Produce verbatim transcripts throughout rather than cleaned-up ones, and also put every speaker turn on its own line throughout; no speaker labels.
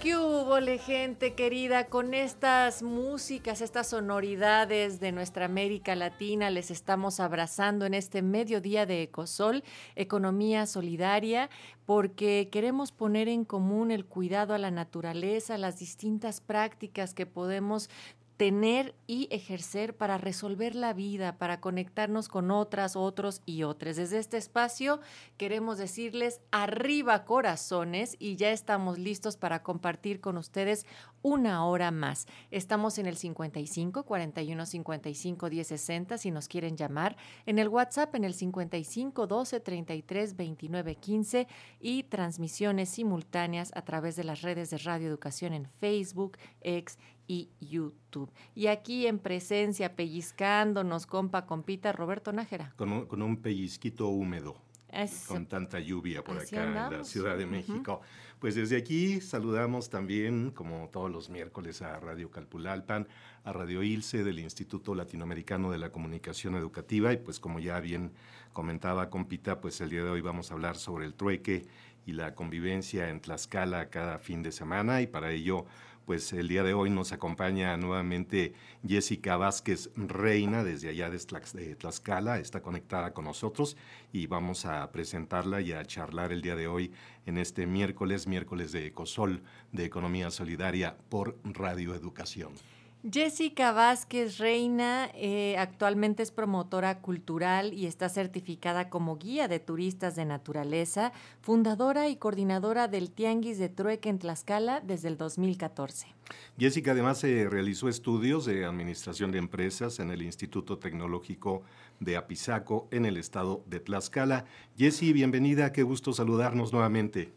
¿Qué hubo, le, gente querida? Con estas músicas, estas sonoridades de nuestra América Latina, les estamos abrazando en este mediodía de Ecosol, Economía Solidaria, porque queremos poner en común el cuidado a la naturaleza, las distintas prácticas que podemos tener y ejercer para resolver la vida, para conectarnos con otras, otros y otras. Desde este espacio queremos decirles arriba corazones y ya estamos listos para compartir con ustedes una hora más. Estamos en el cincuenta y cinco, cuarenta y uno, cincuenta y cinco, diez, sesenta si nos quieren llamar, en el WhatsApp en el cincuenta y cinco, doce, treinta y tres, veintinueve, quince y transmisiones simultáneas a través de las redes de Radio Educación en Facebook, X y YouTube. Y aquí en presencia, pellizcándonos, compa, compita, Roberto Nájera.
Con un, con un pellizquito húmedo.
Eso.
Con tanta lluvia por
Así
acá
andamos.
en la Ciudad de México.
Uh-huh.
Pues desde aquí saludamos también, como todos los miércoles, a Radio Calpulalpan, a Radio ILSE del Instituto Latinoamericano de la Comunicación Educativa. Y pues como ya bien comentaba compita, pues el día de hoy vamos a hablar sobre el trueque y la convivencia en Tlaxcala cada fin de semana. Y para ello, pues el día de hoy nos acompaña nuevamente Jessica Vázquez Reina, desde allá de Tlaxcala, está conectada con nosotros y vamos a presentarla y a charlar el día de hoy en este miércoles, miércoles de Ecosol, de Economía Solidaria por Radio Educación.
Jessica Vázquez Reina eh, actualmente es promotora cultural y está certificada como guía de turistas de naturaleza, fundadora y coordinadora del Tianguis de Trueque en Tlaxcala desde el dos mil catorce.
Jessica además eh, realizó estudios de administración de empresas en el Instituto Tecnológico de Apizaco en el estado de Tlaxcala. Jessie, bienvenida, qué gusto saludarnos nuevamente.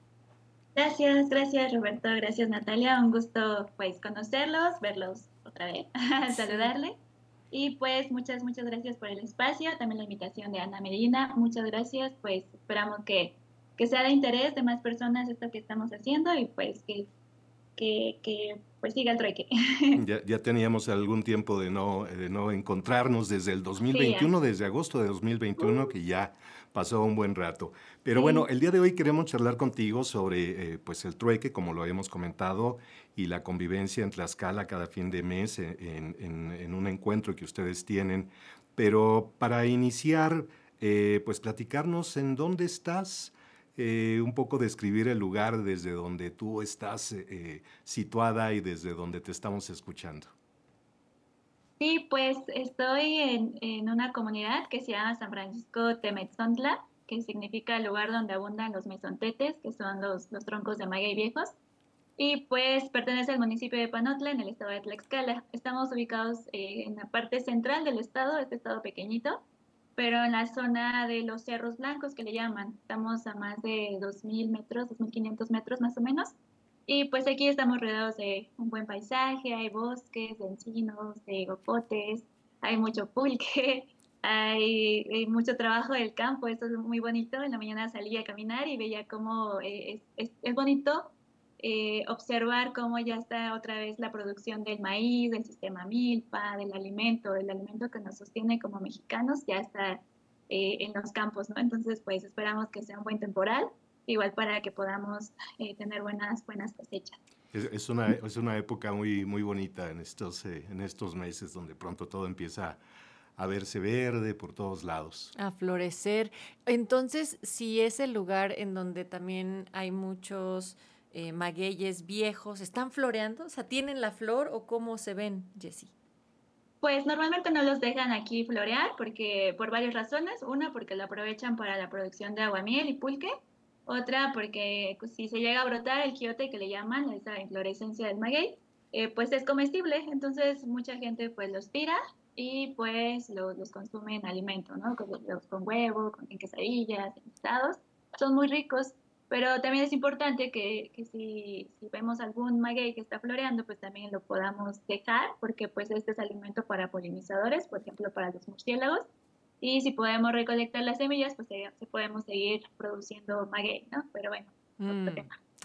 Gracias, gracias Roberto, gracias Natalia, un gusto pues conocerlos, verlos otra vez, sí. Saludarle y pues muchas, muchas gracias por el espacio, también la invitación de Ana Medina, muchas gracias, pues esperamos que, que sea de interés de más personas esto que estamos haciendo y pues que, que, que pues siga el trueque.
Ya, ya teníamos algún tiempo de no, de no encontrarnos desde el dos mil veintiuno, sí, desde agosto de dos mil veintiuno, uh. que ya pasó un buen rato. Pero sí. Bueno, el día de hoy queremos charlar contigo sobre eh, pues el trueque, como lo habíamos comentado, y la convivencia en Tlaxcala cada fin de mes en, en, en un encuentro que ustedes tienen. Pero para iniciar, eh, pues platicarnos en dónde estás, Eh, un poco describir el lugar desde donde tú estás eh, situada y desde donde te estamos escuchando.
Sí, pues estoy en, en una comunidad que se llama San Francisco Temetzontla, que significa el lugar donde abundan los mezontetes, que son los, los troncos de maguey viejos, y pues pertenece al municipio de Panotla, en el estado de Tlaxcala. Estamos ubicados eh, en la parte central del estado, este estado pequeñito, pero en la zona de los Cerros Blancos, que le llaman. Estamos a más de dos mil metros, dos mil quinientos metros más o menos. Y pues aquí estamos rodeados de un buen paisaje, hay bosques, de encinos, de gopotes, hay mucho pulque, hay, hay mucho trabajo del campo, esto es muy bonito. En la mañana salía a caminar y veía cómo eh, es, es, es bonito eh, observar cómo ya está otra vez la producción del maíz, del sistema milpa, del alimento, del alimento que nos sostiene como mexicanos, ya está eh, en los campos, ¿no? Entonces, pues esperamos que sea un buen temporal, igual para que podamos eh, tener buenas, buenas cosechas.
Es, es, una, es una época muy, muy bonita en estos, eh, en estos meses donde pronto todo empieza a verse verde por todos lados.
A florecer. Entonces, si es el lugar en donde también hay muchos eh, magueyes viejos, ¿están floreando? O sea, ¿tienen la flor o cómo se ven, Jessie?
Pues normalmente no los dejan aquí florear porque por varias razones. Una, porque lo aprovechan para la producción de aguamiel y pulque. Otra, porque si se llega a brotar el quiote que le llaman, esa inflorescencia del maguey, eh, pues es comestible. Entonces mucha gente pues los tira y pues los, los consume en alimento, ¿no? Con, los, con huevo, con en quesadillas, en guisados. Son muy ricos. Pero también es importante que, que si, si vemos algún maguey que está floreando, pues también lo podamos dejar, porque pues este es alimento para polinizadores, por ejemplo, para los murciélagos. Y si podemos recolectar las semillas, pues se, se podemos seguir produciendo maguey, ¿no? Pero bueno,
mm.
otro tema.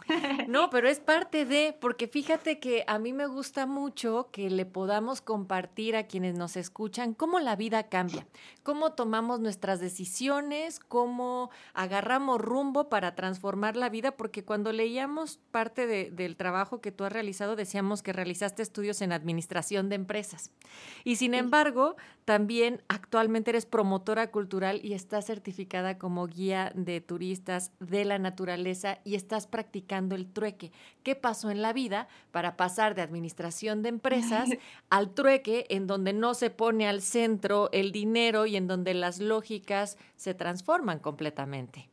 No, pero es parte de, porque fíjate que a mí me gusta mucho que le podamos compartir a quienes nos escuchan cómo la vida cambia, cómo tomamos nuestras decisiones, cómo agarramos rumbo para transformar la vida, porque cuando leíamos parte de, del trabajo que tú has realizado, decíamos que realizaste estudios en administración de empresas. Y sin
Sí.
embargo, también actualmente eres promotora cultural y estás certificada como guía de turistas de la naturaleza y estás practicando el trueque. ¿Qué pasó en la vida para pasar de administración de empresas al trueque, en donde no se pone al centro el dinero y en donde las lógicas se transforman completamente?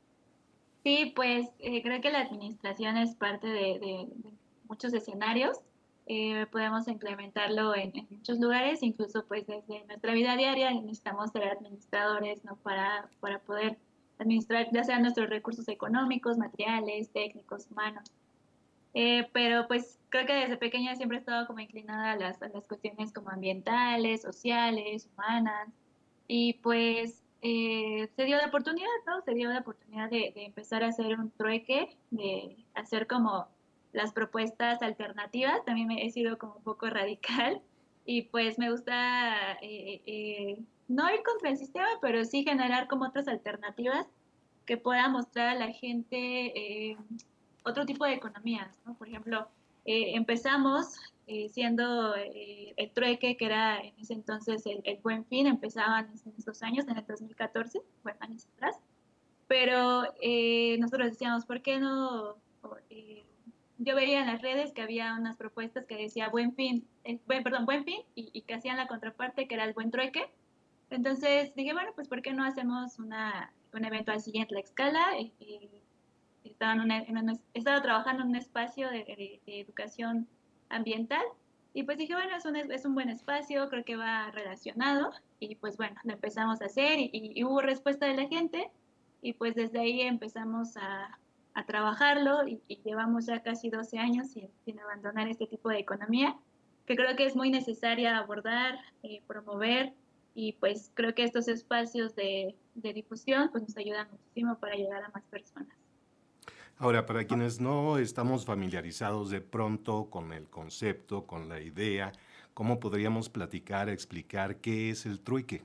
Sí, pues eh, creo que la administración es parte de, de- de muchos escenarios. Eh, podemos implementarlo en, en muchos lugares, incluso pues desde nuestra vida diaria necesitamos ser administradores, ¿no? Para, para poder administrar ya sean nuestros recursos económicos, materiales, técnicos, humanos. Eh, pero pues creo que desde pequeña siempre he estado como inclinada a las, a las cuestiones como ambientales, sociales, humanas. Y pues eh, se dio la oportunidad, ¿no? Se dio la oportunidad de, de empezar a hacer un trueque, de hacer como las propuestas alternativas. También me he sido como un poco radical y pues me gusta eh, eh, no ir contra el sistema, pero sí generar como otras alternativas que pueda mostrar a la gente eh, otro tipo de economías, ¿no? Por ejemplo, eh, empezamos eh, siendo eh, el trueque, que era en ese entonces el, el Buen Fin, empezaban en esos años, en el dos mil catorce, bueno, años atrás, pero eh, nosotros decíamos, ¿por qué no? Eh, yo veía en las redes que había unas propuestas que decía Buen Fin, eh, buen, perdón, Buen Fin, y, y que hacían la contraparte, que era el Buen Trueque. Entonces dije, bueno, pues ¿por qué no hacemos una, un evento así en Tlaxcala? Eh, eh, estaba, en una, en una, estaba trabajando en un espacio de, de, de, educación ambiental y pues dije, bueno, es un, es un buen espacio, creo que va relacionado y pues bueno, lo empezamos a hacer y, y, y hubo respuesta de la gente y pues desde ahí empezamos a, a trabajarlo y, y, llevamos ya casi doce años sin, sin abandonar este tipo de economía que creo que es muy necesaria abordar, eh, promover y pues creo que estos espacios de, de difusión pues nos ayudan muchísimo para llegar a más personas.
Ahora, para quienes no estamos familiarizados de pronto con el concepto, con la idea, ¿cómo podríamos platicar, explicar qué es el trueque?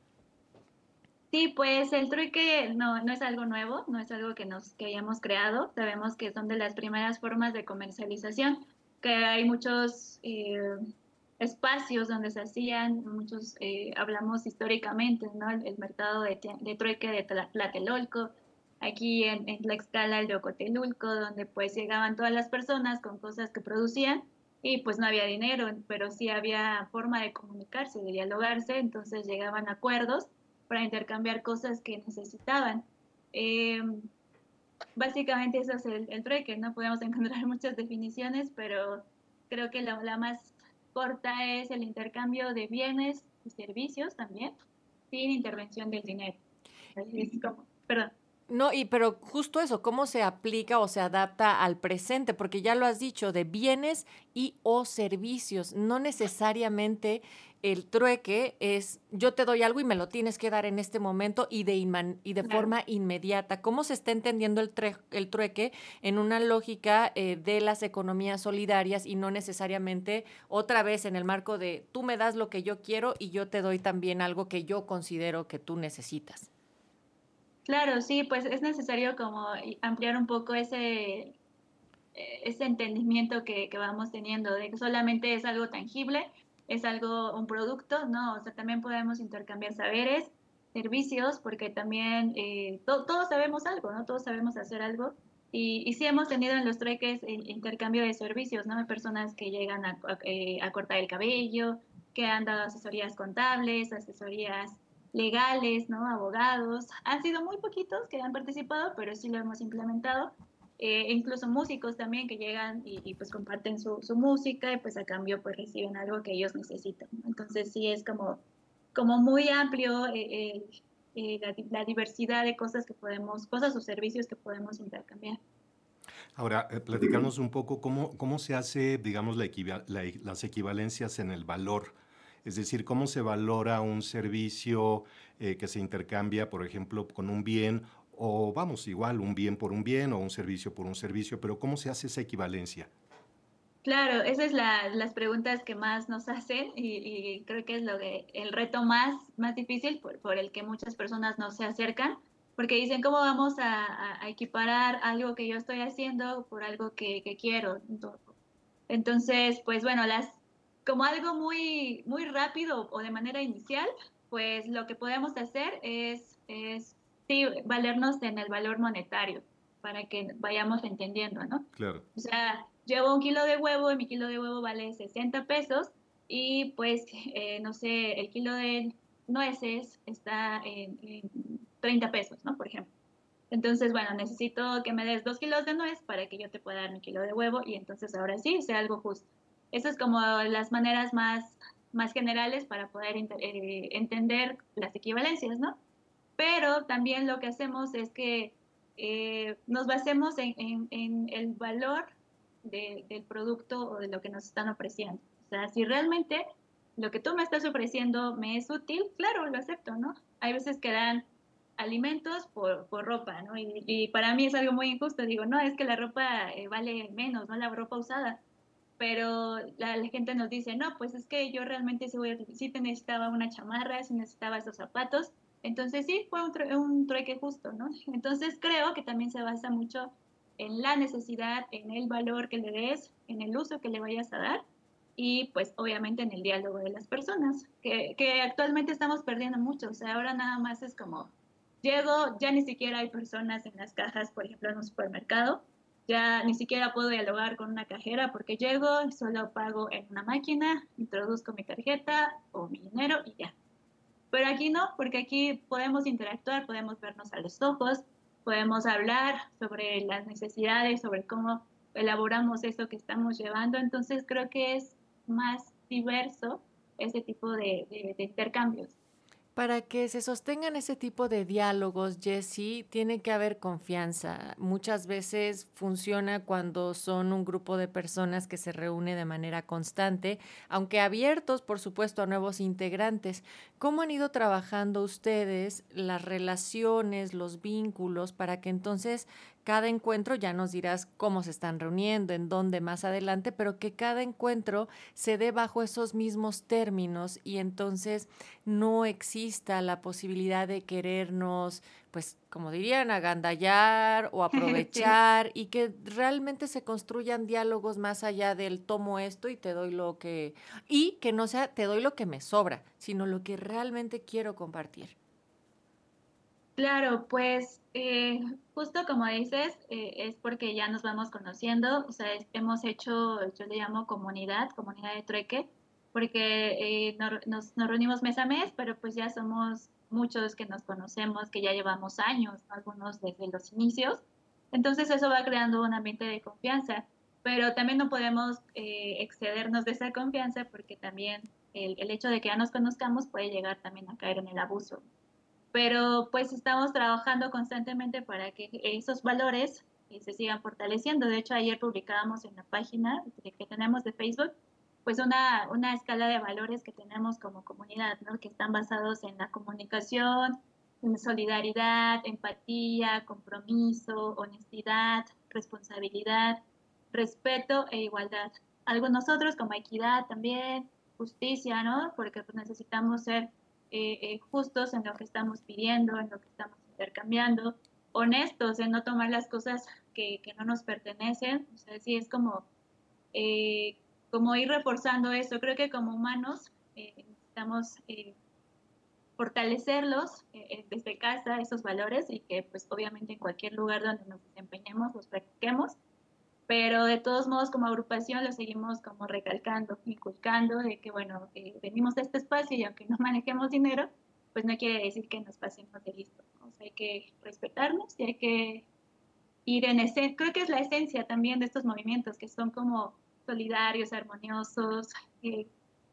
Sí, pues el trueque no, no es algo nuevo, no es algo que nos que hayamos creado. Sabemos que son de las primeras formas de comercialización, que hay muchos eh, espacios donde se hacían, muchos, eh, hablamos históricamente, ¿no? El, el mercado de, de trueque de Tlatelolco, aquí en, en Tlaxcala el de Ocotelulco, donde pues llegaban todas las personas con cosas que producían y pues no había dinero, pero sí había forma de comunicarse, de dialogarse, entonces llegaban a acuerdos para intercambiar cosas que necesitaban. Eh, básicamente eso es el, el trueque, no podemos encontrar muchas definiciones, pero creo que la, la más corta es el intercambio de bienes y servicios también, sin intervención del dinero. Así es como, perdón.
No, y pero justo eso, ¿cómo se aplica o se adapta al presente? Porque ya lo has dicho, de bienes y o servicios. No necesariamente el trueque es yo te doy algo y me lo tienes que dar en este momento y de, inman, y de
Claro.
forma inmediata. ¿Cómo se está entendiendo el, tre, el trueque en una lógica eh, de las economías solidarias y no necesariamente otra vez en el marco de tú me das lo que yo quiero y yo te doy también algo que yo considero que tú necesitas?
Claro, sí, pues es necesario como ampliar un poco ese, ese entendimiento que, que vamos teniendo, de que solamente es algo tangible, es algo, un producto, ¿no? O sea, también podemos intercambiar saberes, servicios, porque también eh, to, todos sabemos algo, ¿no? Todos sabemos hacer algo. Y, y sí hemos tenido en los trueques eh, intercambio de servicios, ¿no? Hay personas que llegan a, a, eh, a cortar el cabello, que han dado asesorías contables, asesorías legales, ¿no? Abogados. Han sido muy poquitos que han participado, pero sí lo hemos implementado. Eh, incluso músicos también que llegan y, y pues comparten su, su, música y pues a cambio pues reciben algo que ellos necesitan. Entonces sí es como, como muy amplio eh, eh, eh, la, la, diversidad de cosas que podemos, cosas o servicios que podemos intercambiar.
Ahora, eh, platicarnos un poco cómo, cómo se hace, digamos, la equiva la, las equivalencias en el valor. Es decir, cómo se valora un servicio eh, que se intercambia, por ejemplo, con un bien o vamos, igual un bien por un bien o un servicio por un servicio, pero ¿cómo se hace esa equivalencia?
Claro, esas son la, las preguntas que más nos hacen y, y creo que es lo que, el reto más, más difícil por, por el que muchas personas no se acercan, porque dicen, ¿cómo vamos a, a- a equiparar algo que yo estoy haciendo por algo que, que quiero? Entonces, pues bueno, las, como algo muy, muy rápido o de manera inicial, pues lo que podemos hacer es, es sí, valernos en el valor monetario para que vayamos entendiendo, ¿no?
Claro.
O sea, llevo un kilo de huevo y mi kilo de huevo vale sesenta pesos y pues, eh, no sé, el kilo de nueces está en, en treinta pesos, ¿no? Por ejemplo. Entonces, bueno, necesito que me des dos kilos de nuez para que yo te pueda dar mi kilo de huevo y entonces ahora sí sea algo justo. Esas es como las maneras más, más generales para poder eh, entender las equivalencias, ¿no? Pero también lo que hacemos es que eh, nos basemos en, en, en el valor de, del producto o de lo que nos están ofreciendo. O sea, si realmente lo que tú me estás ofreciendo me es útil, claro, lo acepto, ¿no? Hay veces que dan alimentos por, por ropa, ¿no? Y, y, para mí es algo muy injusto. Digo, no, es que la ropa eh, vale menos, ¿no? La ropa usada. Pero la, la, gente nos dice, no, pues es que yo realmente sí, voy a, sí te necesitaba una chamarra, sí necesitaba esos zapatos. Entonces sí, fue un, true, un trueque justo, ¿no? Entonces creo que también se basa mucho en la necesidad, en el valor que le des, en el uso que le vayas a dar y pues obviamente en el diálogo de las personas, que, que actualmente estamos perdiendo mucho. O sea, ahora nada más es como llego, ya ni siquiera hay personas en las cajas, por ejemplo, en un supermercado, ya ni siquiera puedo dialogar con una cajera porque llego, solo pago en una máquina, introduzco mi tarjeta o mi dinero y ya. Pero aquí no, porque aquí podemos interactuar, podemos vernos a los ojos, podemos hablar sobre las necesidades, sobre cómo elaboramos eso que estamos llevando. Entonces creo que es más diverso ese tipo de, de, de intercambios.
Para que se sostengan ese tipo de diálogos, Jessie, tiene que haber confianza. Muchas veces funciona cuando son un grupo de personas que se reúne de manera constante, aunque abiertos, por supuesto, a nuevos integrantes. ¿Cómo han ido trabajando ustedes las relaciones, los vínculos, para que entonces cada encuentro, ya nos dirás cómo se están reuniendo, en dónde más adelante, pero que cada encuentro se dé bajo esos mismos términos y entonces no exista la posibilidad de querernos, pues como dirían, agandallar o aprovechar sí. Y que realmente se construyan diálogos más allá del tomo esto y te doy lo que, y que no sea te doy lo que me sobra, sino lo que realmente quiero compartir.
Claro, pues eh, justo como dices, eh, es porque ya nos vamos conociendo, o sea, es, hemos hecho, yo le llamo comunidad, comunidad de trueque, porque eh, no, nos, nos reunimos mes a mes, pero pues ya somos muchos que nos conocemos, que ya llevamos años, ¿no? Algunos desde los inicios, entonces eso va creando un ambiente de confianza, pero también no podemos eh, excedernos de esa confianza porque también el, el hecho de que ya nos conozcamos puede llegar también a caer en el abuso, pero pues estamos trabajando constantemente para que esos valores se sigan fortaleciendo. De hecho, ayer publicábamos en la página que tenemos de Facebook, pues una, una escala de valores que tenemos como comunidad, ¿no? Que están basados en la comunicación, en solidaridad, empatía, compromiso, honestidad, responsabilidad, respeto e igualdad. Algo nosotros como equidad también, justicia, ¿no? Porque pues, necesitamos ser eh, eh, justos en lo que estamos pidiendo, en lo que estamos intercambiando, honestos en no tomar las cosas que, que no nos pertenecen. O sea, sí es como, eh, como ir reforzando eso. Creo que como humanos eh, necesitamos eh, fortalecerlos eh, desde casa, esos valores, y que pues obviamente en cualquier lugar donde nos desempeñemos los practiquemos, pero de todos modos como agrupación lo seguimos como recalcando, inculcando de que bueno, eh, venimos a este espacio y aunque no manejemos dinero, pues no quiere decir que nos pasemos de listo, ¿no? O sea, hay que respetarnos y hay que ir en ese, creo que es la esencia también de estos movimientos que son como solidarios, armoniosos, eh,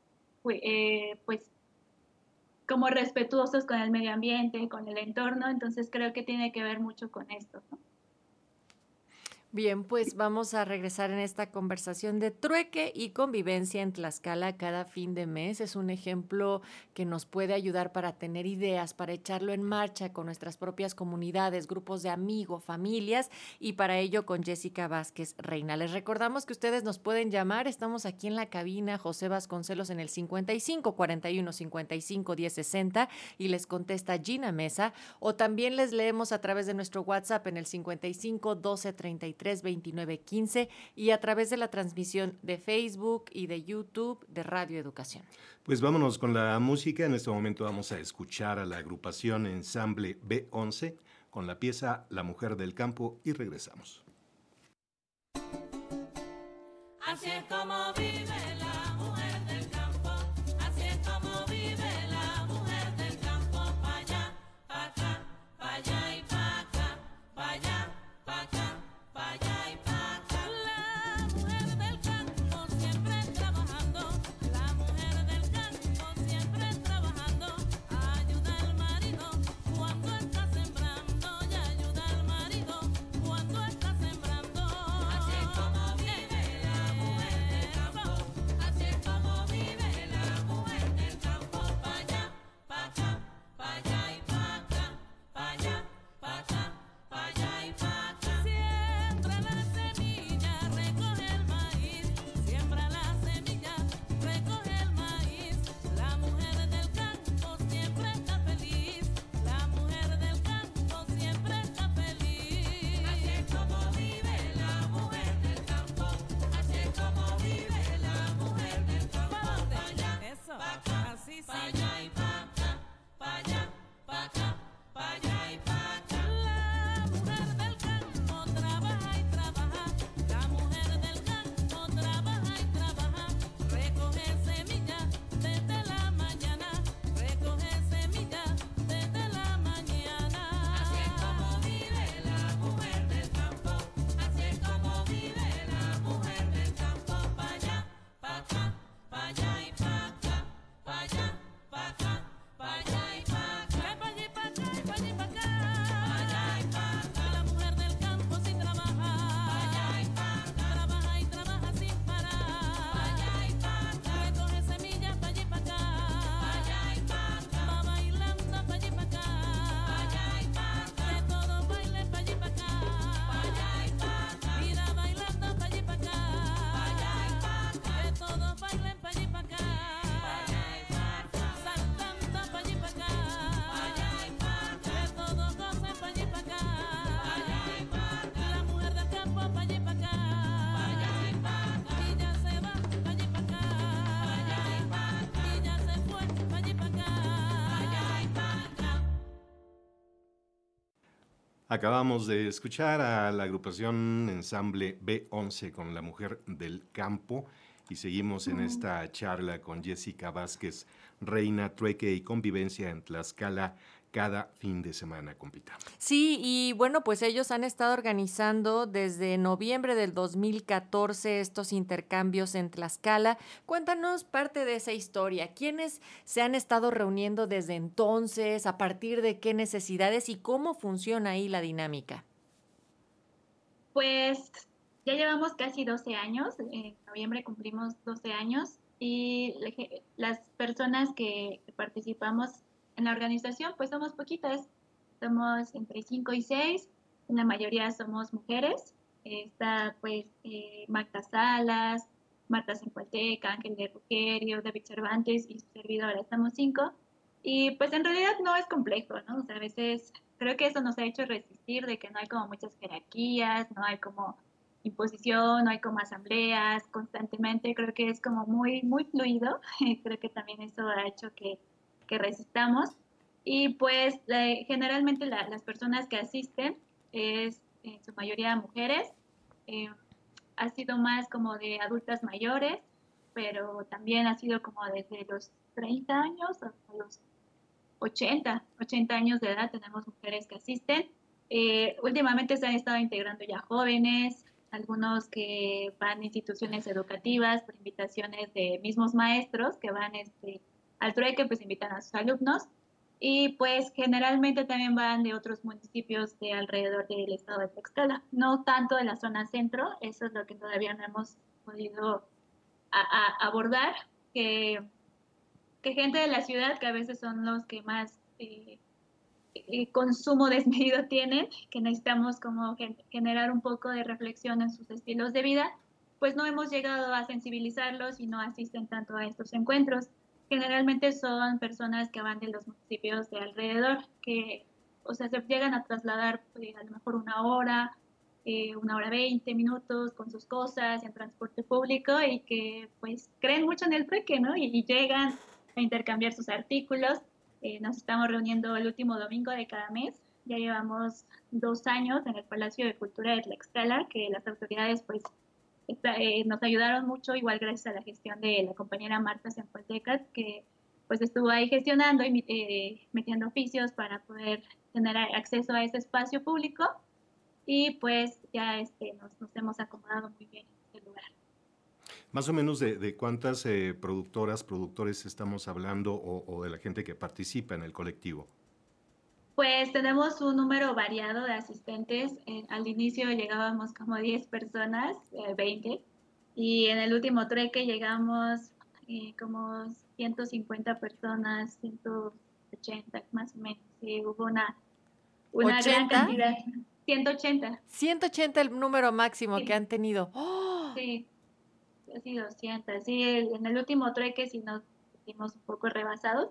eh, pues como respetuosos con el medio ambiente, con el entorno, entonces creo que tiene que ver mucho con esto, ¿no?
Bien, pues vamos a regresar en esta conversación de trueque y convivencia en Tlaxcala cada fin de mes. Es un ejemplo que nos puede ayudar para tener ideas, para echarlo en marcha con nuestras propias comunidades, grupos de amigos, familias, y para ello con Jessica Vázquez Reina. Les recordamos que ustedes nos pueden llamar. Estamos aquí en la cabina José Vasconcelos en el cincuenta y cinco cuarenta y uno cincuenta y cinco diez sesenta y les contesta Gina Mesa, o también les leemos a través de nuestro WhatsApp en el cincuenta y cinco doce treinta y tres veintinueve quince y a través de la transmisión de Facebook y de YouTube de Radio Educación.
Pues vámonos con la música. En este momento vamos a escuchar a la agrupación Ensamble B once con la pieza La Mujer del Campo y regresamos.
Así es como vive la mujer del campo, así es como vive la mujer del campo, pa' allá, pa' acá, pa' allá y pa' acá, pa' allá, pa' acá, pa' allá y pa' acá. La mujer del campo siempre trabajando, la mujer del campo siempre trabajando, ayuda al marido cuando está sembrando y ayuda al marido cuando está sembrando. Así es como vive la mujer del campo, así es como vive la mujer del campo, pa' allá, pa' acá, pa' allá y pa' acá, pa' allá, pa' acá, pa' allá y pa' acá. Siembra la semilla, recoge el maíz, siembra la semilla, recoge el maíz. La mujer del campo siempre está feliz, la mujer del campo siempre está feliz. Así es como vive la mujer del campo, así es como vive la mujer del campo, pa' allá, eso, pa' acá, así, pa' allá y pa' acá, pa' allá, pa' acá, pa' allá y pa' acá. La mujer del campo trabaja y trabaja, la mujer del campo trabaja y trabaja, recoge semilla desde la mañana, recoge semilla desde la mañana. Así es como vive la mujer del campo, así es como vive la mujer del campo, pa' allá, pa' acá, pa' allá y pa' acá, pa' allá, pa' acá, pa' allá y pa' acá, pa' allá y pa' acá, pa' allá y pa' acá, pa' allá y pa' acá. La mujer del campo sí trabaja, pa' allá y pa' acá, trabaja y trabaja sin parar, pa' allá y pa' acá, recoge semillas pa' allá y pa' acá, pa' allá y pa' acá, va bailando pa' allá y pa' acá, pa' allá y pa' acá, que todo baile pa' allá y pa' acá, pa' allá y pa' acá, mira bailando pa' allá y pa' acá, pa' allá y pa' acá, que todo baile pa' allá y pa' acá, pa' allá y pa' acá, saltando pa' allá y pa' acá, pa' allá y pa' acá, que todo goce pa' allá y pa' acá, pa' allá y pa' acá, la mujer del campo pa' allá y pa' acá, pa' allá y pa' acá, y ya se va pa' allá y pa' acá, pa' allá y pa' acá, y ya se fue pa' allá y pa' acá, pa' allá y pa' acá.
Acabamos de escuchar a la agrupación Ensamble B once con La Mujer del Campo y seguimos en esta charla con Jessica Vázquez Reina, trueque y convivencia en Tlaxcala cada fin de semana, compita.
Sí, y bueno, pues ellos han estado organizando desde noviembre del dos mil catorce estos intercambios en Tlaxcala. Cuéntanos parte de esa historia. ¿Quiénes se han estado reuniendo desde entonces? ¿A partir de qué necesidades? ¿Y cómo funciona ahí la dinámica?
Pues ya llevamos casi doce años, en noviembre cumplimos doce años y la ge- las personas que participamos en la organización pues somos poquitas, somos entre cinco y seis, la mayoría somos mujeres. Está pues eh, Magda Salas, Marta Zencualteca, Ángel de Rugerio, David Cervantes y su servidora, estamos cinco. Y pues en realidad no es complejo, ¿no? O sea, a veces creo que eso nos ha hecho resistir de que no hay como muchas jerarquías, no hay como imposición, no hay como asambleas constantemente, creo que es como muy, muy fluido, creo que también eso ha hecho que, que resistamos. Y pues la- generalmente la- las personas que asisten es en su mayoría mujeres, eh, ha sido más como de adultas mayores, pero también ha sido como desde los treinta años hasta los ochenta, ochenta años de edad tenemos mujeres que asisten. Eh, últimamente se han estado integrando ya jóvenes, algunos que van a instituciones educativas por invitaciones de mismos maestros que van este, al trueque, pues invitan a sus alumnos. y pues generalmente también van de otros municipios de alrededor del estado de Tlaxcala, no tanto de la zona centro, eso es lo que todavía no hemos podido a, a abordar, que, que gente de la ciudad, que a veces son los que más eh, eh, consumo desmedido tienen, que necesitamos como generar un poco de reflexión en sus estilos de vida, pues no hemos llegado a sensibilizarlos y no asisten tanto a estos encuentros. Generalmente son personas que van de los municipios de alrededor, que, o sea, se llegan a trasladar pues, a lo mejor una hora, eh, una hora veinte minutos con sus cosas en transporte público y que pues creen mucho en el trueque, ¿no? Y, y llegan a intercambiar sus artículos. Eh, nos estamos reuniendo el último domingo de cada mes. Ya llevamos dos años en el Palacio de Cultura de Tlaxcala, que las autoridades pues está, eh, nos ayudaron mucho, igual gracias a la gestión de la compañera Marta Sempoltecas, que pues estuvo ahí gestionando y eh, metiendo oficios para poder tener acceso a ese espacio público y pues ya este, nos, nos hemos acomodado muy bien en este lugar.
Más o menos de, de cuántas eh, productoras, productores estamos hablando o, o de la gente que participa en el colectivo.
Pues tenemos un número variado de asistentes. Eh, al inicio llegábamos como diez personas, eh, veinte, y en el último treque llegamos eh, como ciento cincuenta personas, ciento ochenta más o menos. Sí, hubo una, una gran
¿ochenta?
cantidad, ciento ochenta.
ciento ochenta el número máximo que
Sí,
han tenido. ¡Oh!
sí, casi doscientas. Sí, en el último treque sí nos sentimos un poco rebasados,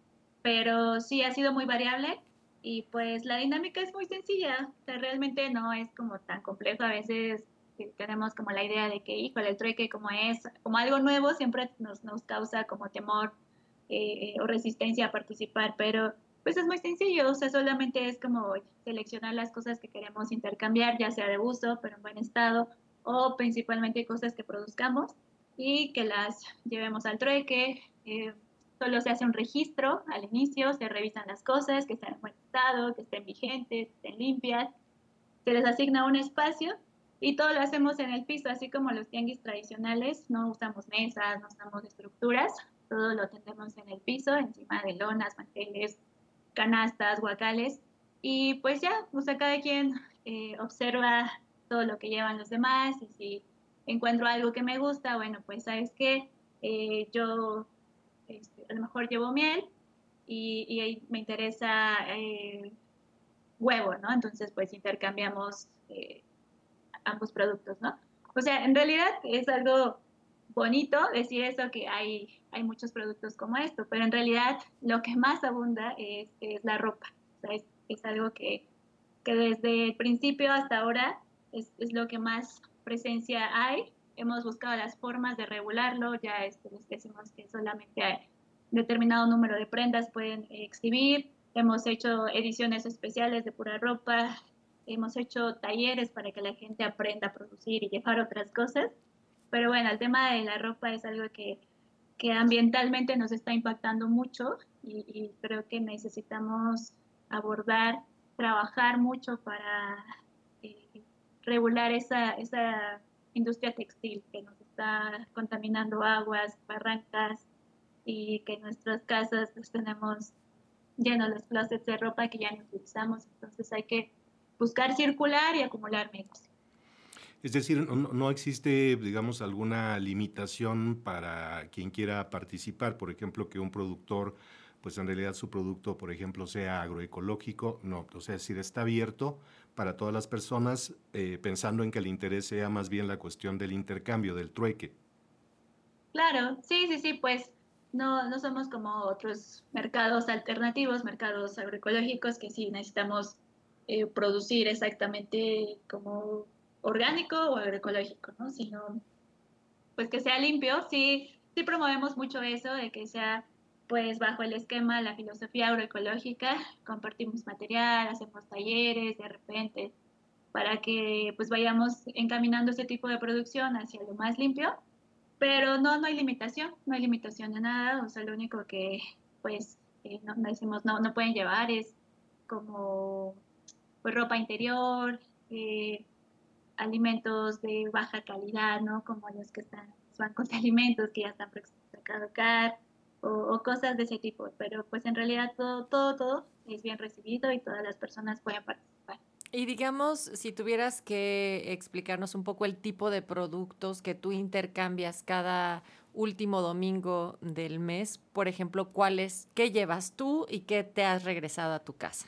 pero sí ha sido muy variable y pues la dinámica es muy sencilla, o sea, realmente no es como tan complejo, a veces eh, tenemos como la idea de que, híjole, el trueque como es, como algo nuevo, siempre nos, nos causa como temor eh, o resistencia a participar, pero pues es muy sencillo, o sea, solamente es como seleccionar las cosas que queremos intercambiar, ya sea de uso, pero en buen estado, o principalmente cosas que produzcamos y que las llevemos al trueque. Eh, Solo se hace un registro al inicio, se revisan las cosas, que estén en buen estado, que estén vigentes, que estén limpias, se les asigna un espacio y todo lo hacemos en el piso, así como los tianguis tradicionales, no usamos mesas, no usamos estructuras, todo lo tenemos en el piso, encima de lonas, manteles, canastas, guacales, y pues ya, o sea, cada quien eh, observa todo lo que llevan los demás y si encuentro algo que me gusta, bueno, pues sabes qué, eh, yo este, a lo mejor llevo miel y, y me interesa eh, huevo, ¿no? Entonces, pues intercambiamos eh, ambos productos, ¿no? O sea, en realidad es algo bonito decir eso, que hay, hay muchos productos como esto, pero en realidad lo que más abunda es, es la ropa. O sea, es, es algo que, que desde el principio hasta ahora es, es lo que más presencia hay. Hemos buscado las formas de regularlo, ya este, les decimos que solamente hay determinado número de prendas pueden exhibir, hemos hecho ediciones especiales de pura ropa, hemos hecho talleres para que la gente aprenda a producir y llevar otras cosas, pero bueno, el tema de la ropa es algo que, que ambientalmente nos está impactando mucho y, y creo que necesitamos abordar, trabajar mucho para eh, regular esa, esa industria textil que nos está contaminando aguas, barrancas y que en nuestras casas pues, tenemos llenos los closets de ropa que ya no utilizamos, entonces hay que buscar circular y acumular menos.
Es decir, no, no existe, digamos, alguna limitación para quien quiera participar. Por ejemplo, que un productor, pues en realidad su producto, por ejemplo, sea agroecológico. No, o sea, es decir, está abierto para todas las personas, eh, pensando en que el interés sea más bien la cuestión del intercambio, del trueque.
Claro, sí, sí, sí, pues no, no somos como otros mercados alternativos, mercados agroecológicos, que sí necesitamos eh, producir exactamente como orgánico o agroecológico, ¿no? Sino pues que sea limpio, sí, sí promovemos mucho eso, de que sea pues bajo el esquema, la filosofía agroecológica, compartimos material, hacemos talleres de repente, para que pues vayamos encaminando ese tipo de producción hacia lo más limpio, pero no, no hay limitación, no hay limitación de nada, o sea, lo único que pues eh, no, no decimos no, no pueden llevar es como pues ropa interior, eh, alimentos de baja calidad, ¿no? Como los que están en los bancos de alimentos que ya están próximos a caducar, o, o cosas de ese tipo, pero pues en realidad todo, todo, todo es bien recibido y todas las personas pueden participar.
Y digamos, si tuvieras que explicarnos un poco el tipo de productos que tú intercambias cada último domingo del mes, por ejemplo, ¿cuáles, qué llevas tú y qué te has regresado a tu casa?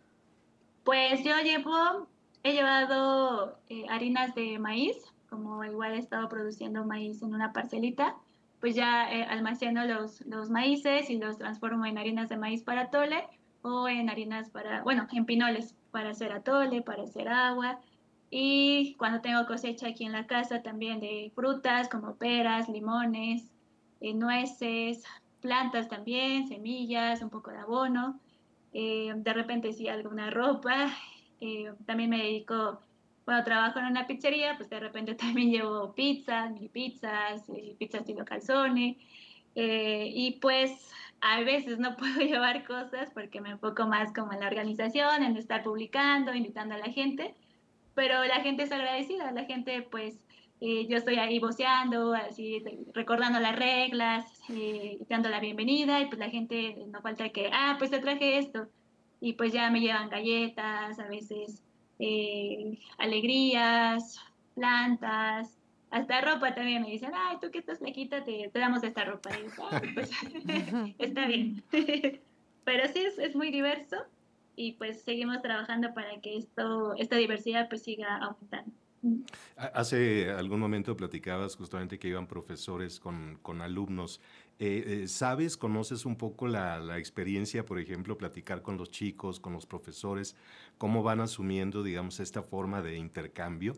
Pues yo llevo, he llevado eh, harinas de maíz, como igual he estado produciendo maíz en una parcelita, pues ya eh, almaceno los, los maíces y los transformo en harinas de maíz para atole o en harinas para, bueno, en pinoles para hacer atole, para hacer agua. Y cuando tengo cosecha aquí en la casa también de frutas como peras, limones, eh, nueces, plantas también, semillas, un poco de abono. Eh, de repente sí alguna ropa, eh, también me dedico, bueno, trabajo en una pizzería, pues de repente también llevo pizzas, mini pizzas, eh, pizzas estilo calzone, eh, y pues a veces no puedo llevar cosas porque me enfoco más como en la organización, en estar publicando, invitando a la gente, pero la gente es agradecida, la gente pues eh, yo estoy ahí voceando, así recordando las reglas, eh, dando la bienvenida y pues la gente no falta que, ah, pues te traje esto y pues ya me llevan galletas, a veces eh, alegrías, plantas, hasta ropa también me dicen, ay, tú que estás flaquita, te, te damos esta ropa. Y yo, ah, pues está bien. Pero sí, es, es muy diverso y pues seguimos trabajando para que esto, esta diversidad pues siga aumentando.
Hace algún momento platicabas justamente que iban profesores con, con alumnos. Eh, eh, ¿Sabes, conoces un poco la, la experiencia, por ejemplo, platicar con los chicos, con los profesores, cómo van asumiendo, digamos, esta forma de intercambio?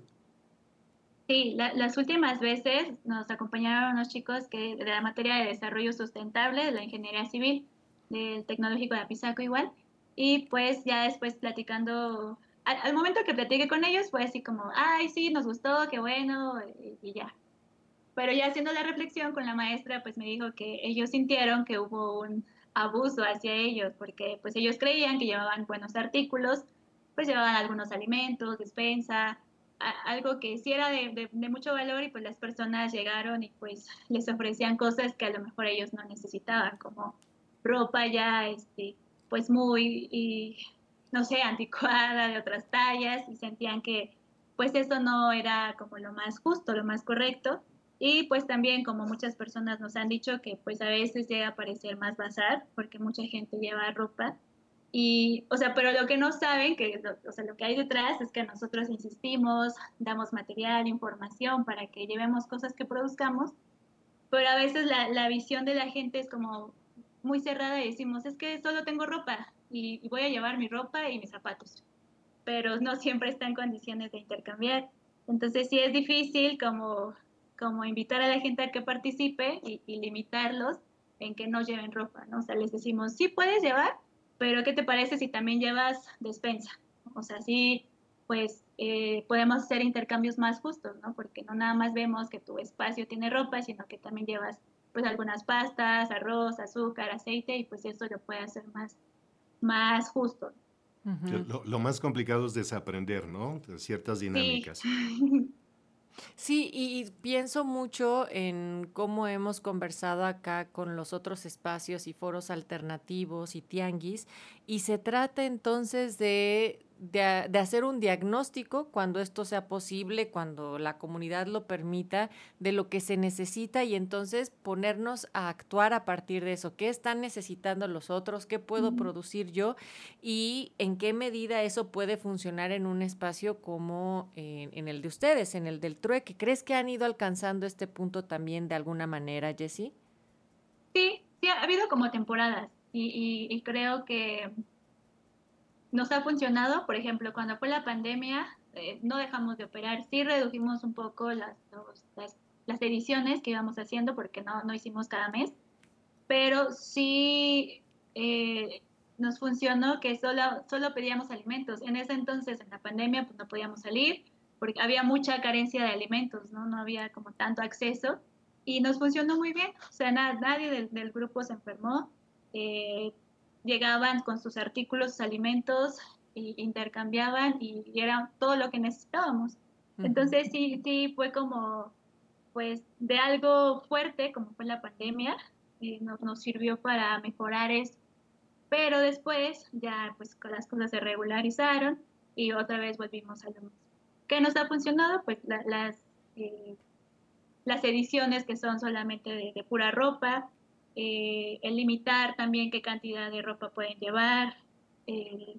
Sí, la- las últimas veces nos acompañaron unos chicos que de la materia de desarrollo sustentable, de la ingeniería civil, del tecnológico de Apizaco igual, y pues ya después platicando, al, al momento que platiqué con ellos fue así como, ay, sí, nos gustó, qué bueno, y, y ya. Pero ya haciendo la reflexión con la maestra, pues me dijo que ellos sintieron que hubo un abuso hacia ellos, porque pues ellos creían que llevaban buenos artículos, pues llevaban algunos alimentos, despensa, a- algo que sí era de, de, de mucho valor y pues las personas llegaron y pues les ofrecían cosas que a lo mejor ellos no necesitaban, como ropa ya, este, pues muy, y, no sé, anticuada de otras tallas y sentían que pues eso no era como lo más justo, lo más correcto. Y pues también, como muchas personas nos han dicho, que pues a veces llega a parecer más bazar, porque mucha gente lleva ropa. Y, o sea, pero lo que no saben, que lo, o sea, lo que hay detrás es que nosotros insistimos, damos material, información para que llevemos cosas que produzcamos, pero a veces la, la visión de la gente es como muy cerrada y decimos, es que solo tengo ropa y, y voy a llevar mi ropa y mis zapatos, pero no siempre está en condiciones de intercambiar. Entonces sí es difícil como, como invitar a la gente a que participe y, y limitarlos en que no lleven ropa, ¿no? O sea, les decimos, sí puedes llevar, pero ¿qué te parece si también llevas despensa? O sea, sí, pues eh, podemos hacer intercambios más justos, ¿no? Porque no nada más vemos que tu espacio tiene ropa, sino que también llevas pues algunas pastas, arroz, azúcar, aceite, y pues eso lo puede hacer más, más justo.
Ujú.
Lo, lo más complicado es desaprender, ¿no? De ciertas
Sí.
dinámicas.
Sí, y y pienso mucho en cómo hemos conversado acá con los otros espacios y foros alternativos y tianguis, y se trata entonces de, de, a- de hacer un diagnóstico cuando esto sea posible, cuando la comunidad lo permita, de lo que se necesita y entonces ponernos a actuar a partir de eso. ¿Qué están necesitando los otros? ¿Qué puedo producir yo? Y en qué medida eso puede funcionar en un espacio como en, en el de ustedes, en el del trueque. ¿Crees que han ido alcanzando este punto también de alguna manera, Jessie?
Sí, sí, ha habido como temporadas y, y- y creo que nos ha funcionado. Por ejemplo, cuando fue la pandemia, eh, no dejamos de operar, sí redujimos un poco las, los- las, las ediciones que íbamos haciendo porque no, no hicimos cada mes, pero sí eh, nos funcionó que solo, solo pedíamos alimentos. En ese entonces, en la pandemia, pues no podíamos salir porque había mucha carencia de alimentos, ¿no? No había como tanto acceso y nos funcionó muy bien. O sea, na- nadie del, del grupo se enfermó. Eh, Llegaban con sus artículos, sus alimentos, y intercambiaban y, y era todo lo que necesitábamos.
Ujú.
Entonces sí, sí fue como, pues, de algo fuerte, como fue la pandemia, eh, no- nos sirvió para mejorar eso. Pero después ya pues con las cosas se regularizaron y otra vez volvimos a lo mismo. ¿Qué nos ha funcionado? Pues la- las, eh, las ediciones que son solamente de, de pura ropa, eh, el limitar también qué cantidad de ropa pueden llevar, eh,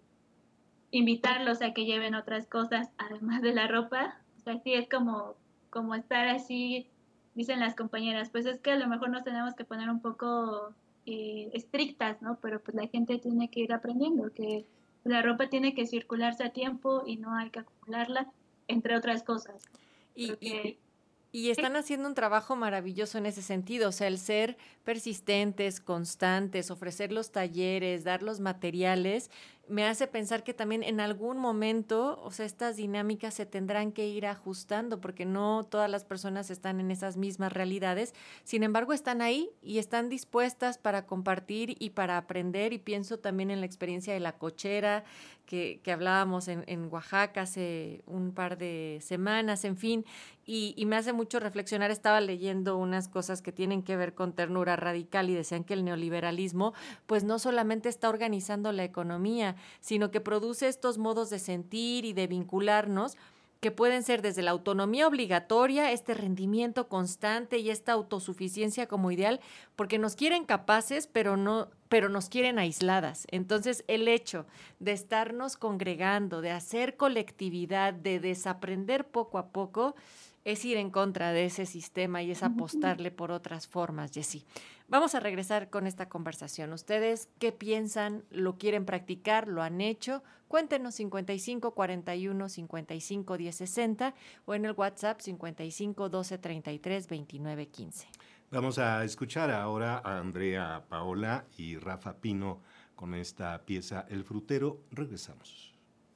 invitarlos a que lleven otras cosas además de la ropa. O sea, sí es como, como estar así, dicen las compañeras, pues es que a lo mejor nos tenemos que poner un poco eh, estrictas, ¿no? Pero pues la gente tiene que ir aprendiendo que la ropa tiene que circularse a tiempo y no hay que acumularla, entre otras cosas.
Y,
Creo
y,
que
y
sí.
están haciendo un trabajo maravilloso en ese sentido, o sea, el ser persistentes, constantes, ofrecer los talleres, dar los materiales, me hace pensar que también en algún momento, o sea, estas dinámicas se tendrán que ir ajustando porque no todas las personas están en esas mismas realidades. Sin embargo, están ahí y están dispuestas para compartir y para aprender. Y pienso también en la experiencia de la cochera que, que hablábamos en, en Oaxaca hace un par de semanas, en fin. Y, y me hace mucho reflexionar. Estaba leyendo unas cosas que tienen que ver con ternura radical y decían que el neoliberalismo pues no solamente está organizando la economía, sino que produce estos modos de sentir y de vincularnos que pueden ser desde la autonomía obligatoria, este rendimiento constante y esta autosuficiencia como ideal, porque nos quieren capaces, pero no, pero nos quieren aisladas. Entonces, el hecho de estarnos congregando, de hacer colectividad, de desaprender poco a poco, es ir en contra de ese sistema y es apostarle por otras formas, Jessie. Vamos a regresar con esta conversación. ¿Ustedes qué piensan? ¿Lo quieren practicar? ¿Lo han hecho? Cuéntenos cincuenta y cinco cuarenta y uno cincuenta y cinco diez sesenta o en el WhatsApp cincuenta y cinco doce treinta y tres veintinueve quince.
Vamos a escuchar ahora a Andrea Paola y Rafa Pino con esta pieza El Frutero. Regresamos.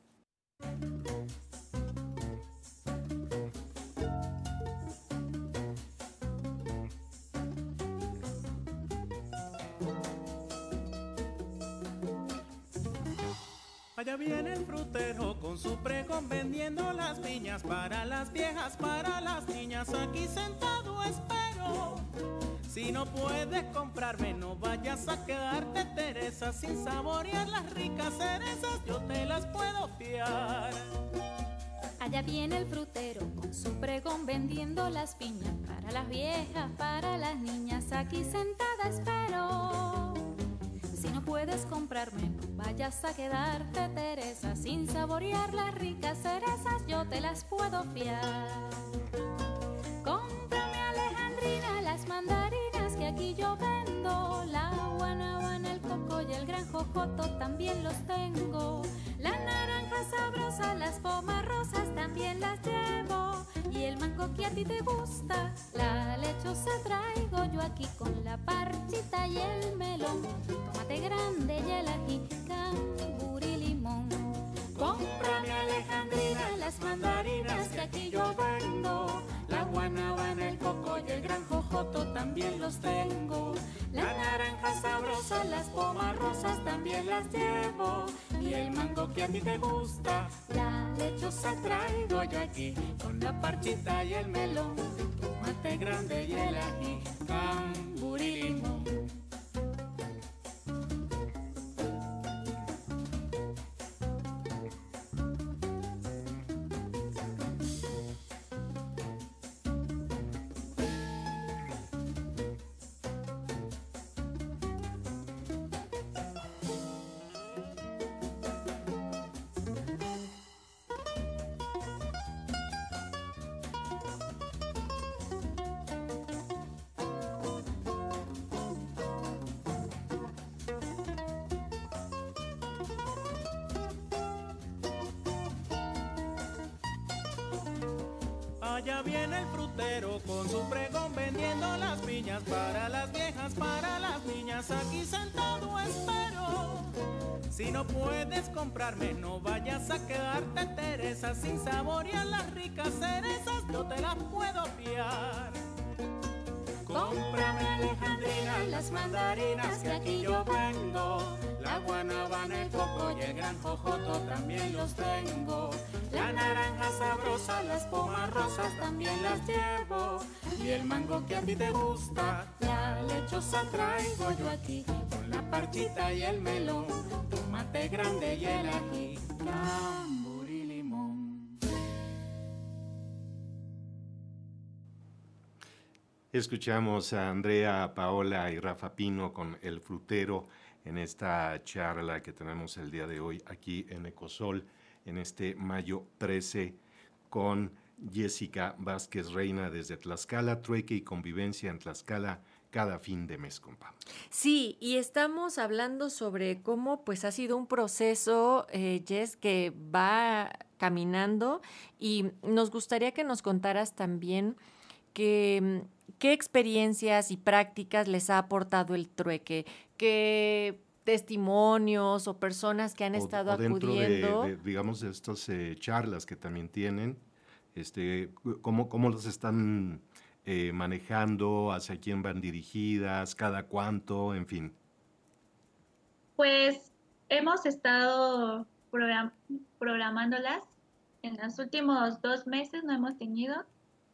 Allá viene el frutero con su pregón vendiendo las viñas para las viejas, para las niñas. Aquí sentado espero. Si no puedes comprarme, no vayas a quedarte, Teresa, sin saborear las ricas cerezas. Yo te las puedo fiar.
Allá viene el frutero con su pregón vendiendo las piñas para las viejas, para las niñas. Aquí sentada espero. Si no puedes comprarme, no vayas a quedarte, Teresa, sin saborear las ricas cerezas. Yo te las puedo fiar. Cómprame, Alejandrina, las mandarinas que aquí yo vendo. La guanábana, el coco y el gran jojoto también los tengo. La naranja sabrosa, las pomas rosas también las llevo. Y el mango que a ti te gusta, la lechosa traigo yo aquí con la parchita y el melón. Tomate grande y el ají, cambur y limón. Cómprame, Alejandrina, las mandarinas que aquí yo vendo. La guanábana, el coco y el gran jojoto también los tengo. La naranja sabrosa, las pomas rosas también las llevo. Y el mango que a ti te gusta, la lechosa traigo yo aquí con la parchita y el melón. Tomate grande y el ají, cambur y limón.
Allá viene el frutero con su pregón vendiendo las viñas para las viejas, para las niñas. Aquí sentado espero. Si no puedes comprarme, no vayas a quedarte, Teresa, sin saborear las ricas cerezas. Yo te las puedo fiar. Cómprame alejandrinas, las mandarinas que aquí yo vendo. La guanábana, el coco y el gran jojoto también los tengo. La naranja sabrosa, las pomas rosas también las llevo. Y el mango que a ti te gusta, la lechosa traigo yo aquí. Con la parchita y el melón, tomate grande y el ají, cambur y limón.
Escuchamos a Andrea, Paola y Rafa Pino con El Frutero en esta charla que tenemos el día de hoy aquí en Ecosol, en este mayo trece, con Jessica Vázquez Reina desde Tlaxcala, trueque y convivencia en Tlaxcala cada fin de mes, compa.
Sí, y estamos hablando sobre cómo pues ha sido un proceso, eh, Jess, que va caminando, y nos gustaría que nos contaras también que, qué experiencias y prácticas les ha aportado el trueque, qué testimonios o personas que han
O-
estado
o dentro
acudiendo.
de, de, digamos, de estas eh, charlas que también tienen, este, cómo, cómo los están eh, manejando, hacia quién van dirigidas, cada cuánto, en fin.
Pues hemos estado program- programándolas. En los últimos dos meses no hemos tenido,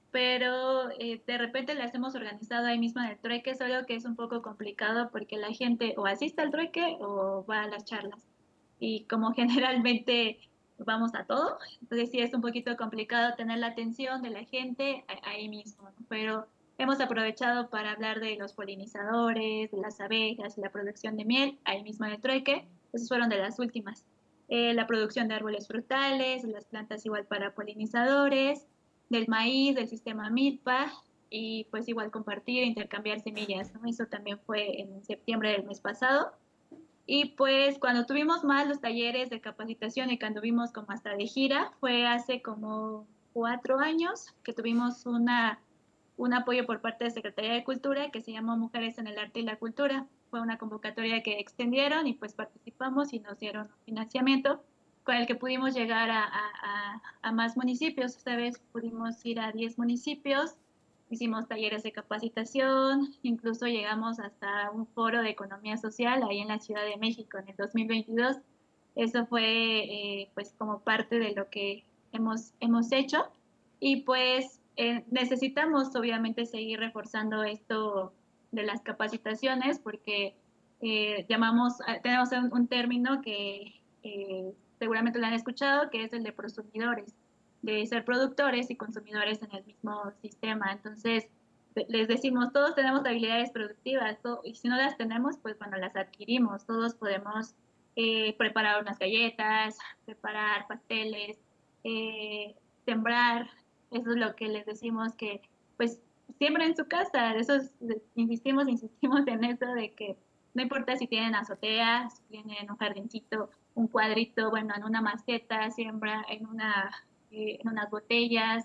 pero eh, de repente las hemos organizado ahí mismo en el trueque, solo que es un poco complicado porque la gente o asiste al trueque o va a las charlas. Y como generalmente vamos a todo, entonces sí es un poquito complicado tener la atención de la gente a- ahí mismo, ¿no? Pero hemos aprovechado para hablar de los polinizadores, de las abejas, la producción de miel, ahí mismo en el trueque. Esas fueron de las últimas. Eh, la producción de árboles frutales, las plantas igual para polinizadores, del maíz, del sistema milpa, y pues igual compartir, intercambiar semillas, ¿no? Eso también fue en septiembre del mes pasado. Y pues cuando tuvimos más los talleres de capacitación y cuando vimos como hasta de gira, fue hace como cuatro años que tuvimos una, un apoyo por parte de Secretaría de Cultura que se llamó Mujeres en el Arte y la Cultura. Fue una convocatoria que extendieron y pues participamos y nos dieron financiamiento con el que pudimos llegar a, a, a, a más municipios. Esta vez pudimos ir a diez municipios, hicimos talleres de capacitación, incluso llegamos hasta un foro de economía social ahí en la Ciudad de México en el dos mil veintidós. Eso fue eh, pues como parte de lo que hemos, hemos hecho y pues eh, necesitamos obviamente seguir reforzando esto de las capacitaciones porque eh, llamamos, tenemos un, un término que eh, seguramente lo han escuchado, que es el de prosumidores, de ser productores y consumidores en el mismo sistema. Entonces, les decimos, todos tenemos habilidades productivas, todo, y si no las tenemos, pues bueno, las adquirimos. Todos podemos eh, preparar unas galletas, preparar pasteles, eh, sembrar. Eso es lo que les decimos que, pues, siembra en su casa. Eso es, insistimos, insistimos en eso de que no importa si tienen azotea, si tienen un jardincito, un cuadrito, bueno, en una maceta, siembra en una eh, en unas botellas,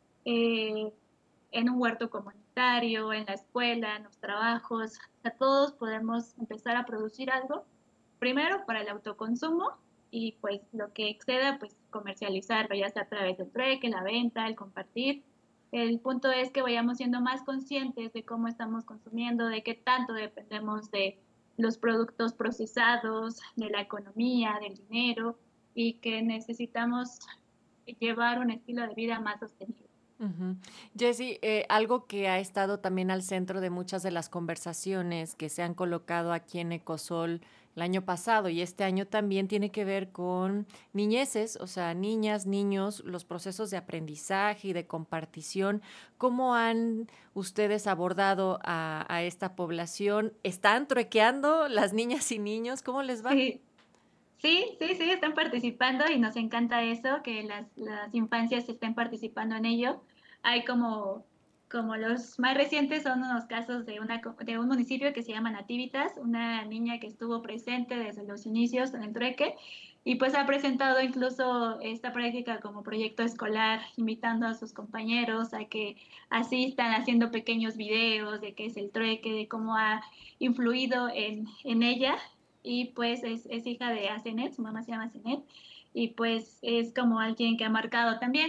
eh, en un huerto comunitario, en la escuela, en los trabajos. O sea, todos podemos empezar a producir algo, primero para el autoconsumo y pues lo que exceda, pues comercializarlo, ya sea a través del trueque, la venta, el compartir. El punto es que vayamos siendo más conscientes de cómo estamos consumiendo, de qué tanto dependemos de los productos procesados, de la economía, del dinero, y que necesitamos llevar un estilo de vida más sostenible.
Uh-huh. Jessie, eh, algo que ha estado también al centro de muchas de las conversaciones que se han colocado aquí en Ecosol el año pasado y este año también tiene que ver con niñeces, o sea, niñas, niños, los procesos de aprendizaje y de compartición. ¿Cómo han ustedes abordado a, a esta población? ¿Están truequeando las niñas y niños? ¿Cómo les va?
Sí. Sí, sí, sí, están participando y nos encanta eso, que las, las infancias estén participando en ello. Hay como, como los más recientes son unos casos de, una, de un municipio que se llama Nativitas, una niña que estuvo presente desde los inicios en el trueque y pues ha presentado incluso esta práctica como proyecto escolar, invitando a sus compañeros a que asistan haciendo pequeños videos de qué es el trueque, de cómo ha influido en, en ella. Y pues es, es hija de Asenet, su mamá se llama Asenet, y pues es como alguien que ha marcado también.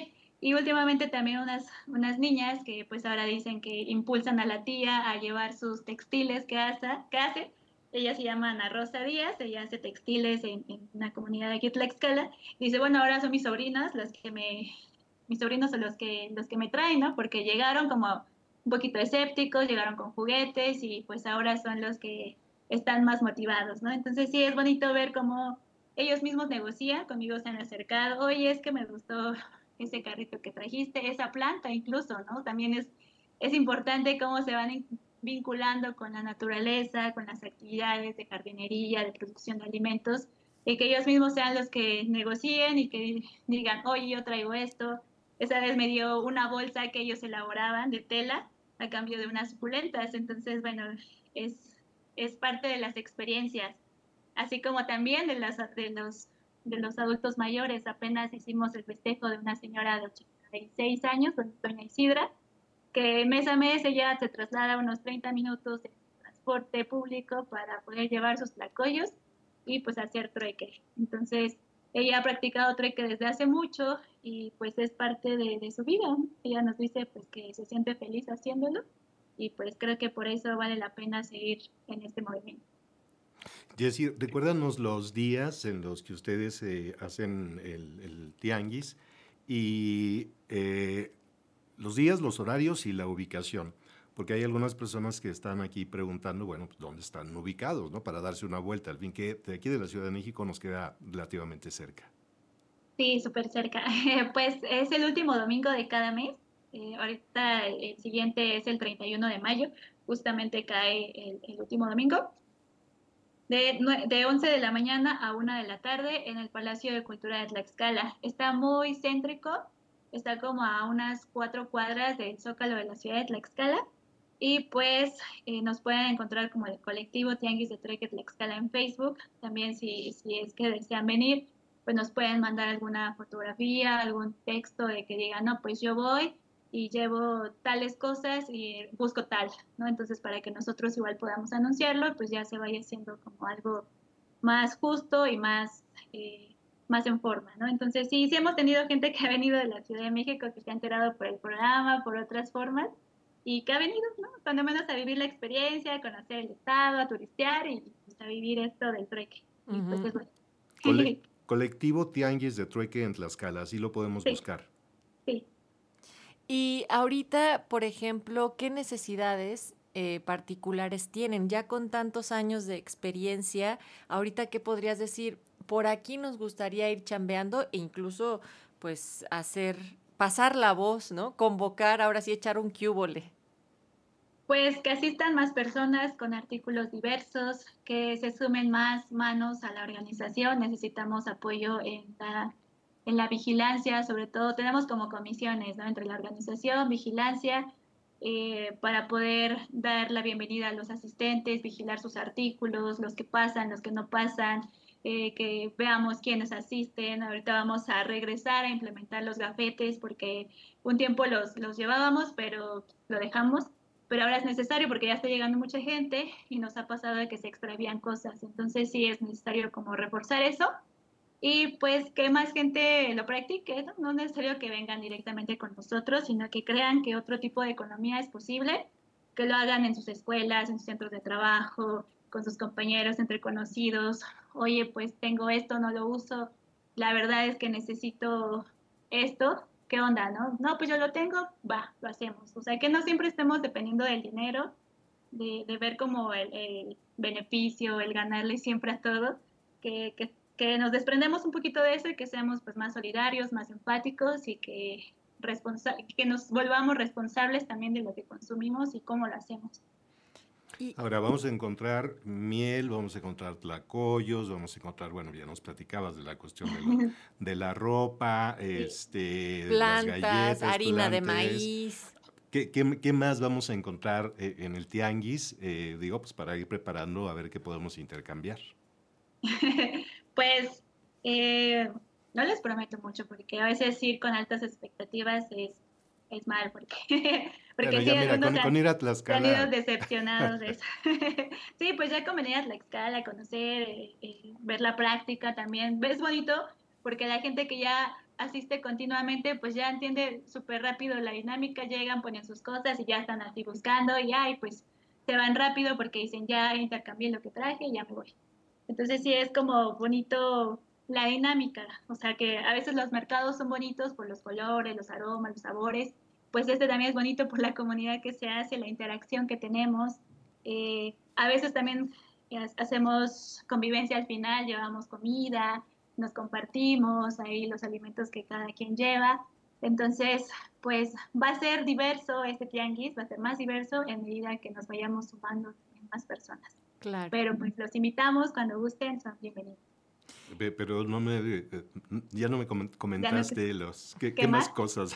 Y últimamente también unas, unas niñas que pues ahora dicen que impulsan a la tía a llevar sus textiles que hace, que hace. Ella se llama Ana Rosa Díaz, ella hace textiles en, en una comunidad de aquí de Tlaxcala. Dice, bueno, ahora son mis sobrinas las que me, mis sobrinos son los que, los que me traen, ¿no? Porque llegaron como un poquito escépticos, llegaron con juguetes y pues ahora son los que están más motivados, ¿no? Entonces sí es bonito ver cómo ellos mismos negocian, conmigo se han acercado, oye, es que me gustó ese carrito que trajiste, esa planta incluso, ¿no? También es, es importante cómo se van vinculando con la naturaleza, con las actividades de jardinería, de producción de alimentos, y que ellos mismos sean los que negocien y que digan, oye, yo traigo esto. Esa vez me dio una bolsa que ellos elaboraban de tela a cambio de unas suculentas. Entonces, bueno, es, es parte de las experiencias, así como también de, las, de, los, de los adultos mayores. Apenas hicimos el festejo de una señora de ochenta y seis años, doña Isidra, que mes a mes ella se traslada unos treinta minutos en transporte público para poder llevar sus tlacoyos y pues hacer trueque. Entonces, ella ha practicado trueque desde hace mucho y pues es parte de, de su vida. Ella nos dice pues que se siente feliz haciéndolo y pues creo que por eso vale la pena seguir en este movimiento.
Jessy, recuérdanos los días en los que ustedes eh, hacen el, el tianguis y eh, los días, los horarios y la ubicación, porque hay algunas personas que están aquí preguntando, bueno, pues, ¿dónde están ubicados, no? Para darse una vuelta, al fin que de aquí de la Ciudad de México nos queda relativamente cerca.
Sí, súper cerca. Pues es el último domingo de cada mes. Eh, ahorita el, el siguiente es el treinta y uno de mayo, justamente cae el, el último domingo. De, de once de la mañana a una de la tarde en el Palacio de Cultura de Tlaxcala. Está muy céntrico, está como a unas cuatro cuadras del Zócalo de la ciudad de Tlaxcala. Y pues eh, nos pueden encontrar como el colectivo Tianguis de Trueque Tlaxcala en Facebook. También si, si es que desean venir, pues nos pueden mandar alguna fotografía, algún texto de que digan, no, pues yo voy y llevo tales cosas y busco tal, ¿no? Entonces para que nosotros igual podamos anunciarlo, pues ya se vaya haciendo como algo más justo y más, eh, más en forma, ¿no? Entonces sí, sí hemos tenido gente que ha venido de la Ciudad de México, que se ha enterado por el programa, por otras formas, y que ha venido, ¿no? Cuando menos a vivir la experiencia, a conocer el estado, a turistear y pues, a vivir esto del trueque. Uh-huh. Y pues es bueno.
Cole- colectivo Tianguis de Trueque en Tlaxcala, así lo podemos
sí.
buscar.
Sí.
Y ahorita, por ejemplo, ¿qué necesidades eh, particulares tienen? Ya con tantos años de experiencia, ahorita, ¿qué podrías decir? Por aquí nos gustaría ir chambeando e incluso, pues, hacer, pasar la voz, ¿no? Convocar, ahora sí, echar un cúbole.
Pues que asistan más personas con artículos diversos, que se sumen más manos a la organización. Necesitamos apoyo en la en la vigilancia, sobre todo tenemos como comisiones, ¿no? Entre la organización, vigilancia, eh, para poder dar la bienvenida a los asistentes, vigilar sus artículos, los que pasan, los que no pasan, eh, que veamos quiénes asisten. Ahorita vamos a regresar a implementar los gafetes porque un tiempo los, los llevábamos, pero lo dejamos. Pero ahora es necesario porque ya está llegando mucha gente y nos ha pasado de que se extravían cosas. Entonces sí es necesario como reforzar eso. Y pues que más gente lo practique, ¿no? No es necesario que vengan directamente con nosotros, sino que crean que otro tipo de economía es posible, que lo hagan en sus escuelas, en sus centros de trabajo, con sus compañeros, entre conocidos. Oye, pues tengo esto, no lo uso, la verdad es que necesito esto, ¿qué onda, no? No, pues yo lo tengo, va, lo hacemos. O sea, que no siempre estemos dependiendo del dinero, de, de ver como el, el beneficio, el ganarle siempre a todo, que, que que nos desprendemos un poquito de eso y que seamos pues más solidarios, más empáticos y que, responsa- que nos volvamos responsables también de lo que consumimos y cómo lo hacemos.
Ahora vamos a encontrar miel, vamos a encontrar tlacoyos, vamos a encontrar, bueno, ya nos platicabas de la cuestión de la, de la ropa, sí. este,
plantas,
las galletas,
harina
plantas,
de maíz.
¿Qué, qué, ¿Qué más vamos a encontrar eh, en el tianguis? Eh, digo, pues para ir preparando a ver qué podemos intercambiar.
Pues eh, no les prometo mucho porque a veces ir con altas expectativas es, es mal porque, porque
bueno,
sí,
ya mira,
algunos
con,
han,
con ir a Tlaxcala.
se han ido decepcionados de eso. Sí, pues ya con venir a Tlaxcala, conocer, eh, eh, ver la práctica también. Es bonito porque la gente que ya asiste continuamente, pues ya entiende súper rápido la dinámica, llegan, ponen sus cosas y ya están así buscando y ay, pues se van rápido porque dicen ya intercambié lo que traje y ya me voy. Entonces sí es como bonito la dinámica, o sea que a veces los mercados son bonitos por los colores, los aromas, los sabores, pues este también es bonito por la comunidad que se hace, la interacción que tenemos. Eh, a veces también hacemos convivencia al final, llevamos comida, nos compartimos ahí los alimentos que cada quien lleva. Entonces, pues va a ser diverso este tianguis, va a ser más diverso en medida que nos vayamos sumando más personas.
Claro.
Pero pues los invitamos, cuando gusten, son bienvenidos.
Pero no me, ya no me comentaste
ya no,
los, ¿qué,
¿qué,
¿qué
más?
más cosas?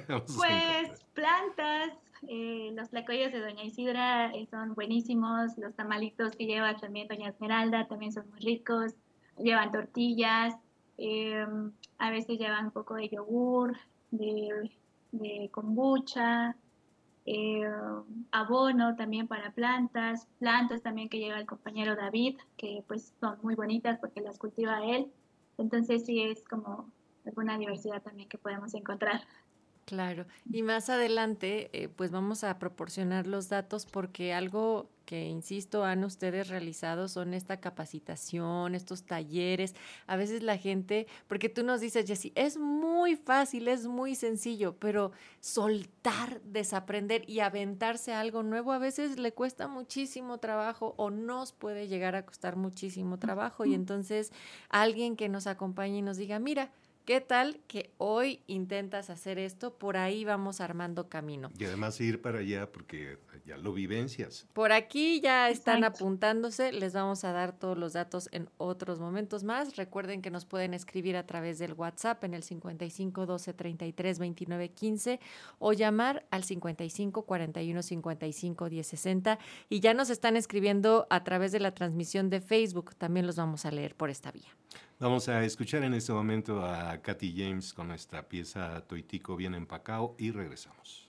Pues plantas, eh, los tlacoyos de Doña Isidra eh, son buenísimos, los tamalitos que lleva también Doña Esmeralda también son muy ricos, llevan tortillas, eh, a veces llevan un poco de yogur, de, de kombucha, eh, abono también para plantas, plantas también que lleva el compañero David, que pues son muy bonitas porque las cultiva él, entonces sí es como alguna diversidad también que podemos encontrar.
Claro, y más adelante eh, pues vamos a proporcionar los datos porque algo que, insisto, han ustedes realizado son esta capacitación, estos talleres. A veces la gente, porque tú nos dices, Jessie, es muy fácil, es muy sencillo, pero soltar, desaprender y aventarse a algo nuevo a veces le cuesta muchísimo trabajo o nos puede llegar a costar muchísimo trabajo. Y entonces alguien que nos acompañe y nos diga, mira, ¿qué tal que hoy intentas hacer esto? Por ahí vamos armando camino.
Y además ir para allá porque ya lo vivencias.
Por aquí ya están
Exacto.
apuntándose. Les vamos a dar todos los datos en otros momentos más. Recuerden que nos pueden escribir a través del WhatsApp en el cincuenta y cinco, doce, treinta y tres, veintinueve, quince o llamar al cincuenta y cinco, cuarenta y uno, cincuenta y cinco, diez, sesenta. Y ya nos están escribiendo a través de la transmisión de Facebook. También los vamos a leer por esta vía.
Vamos a escuchar en este momento a Katy James con nuestra pieza Toitico bien empacado y regresamos.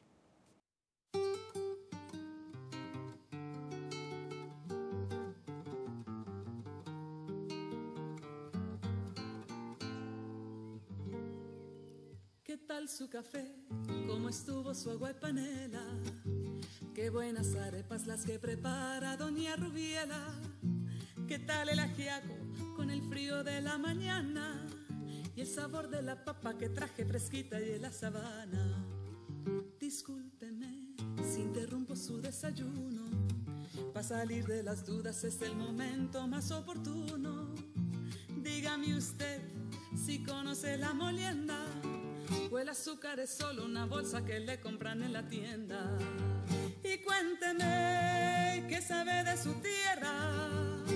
¿Qué tal su café? ¿Cómo estuvo su agua y panela? Qué buenas arepas las que prepara doña Rubiela. ¿Qué tal el ajiaco con el frío de la mañana? Y el sabor de la papa que traje fresquita y en la sabana. Discúlpeme si interrumpo su desayuno. Para salir de las dudas es el momento más oportuno. Dígame usted si conoce la molienda o el azúcar es solo una bolsa que le compran en la tienda. Y cuénteme qué sabe de su tierra,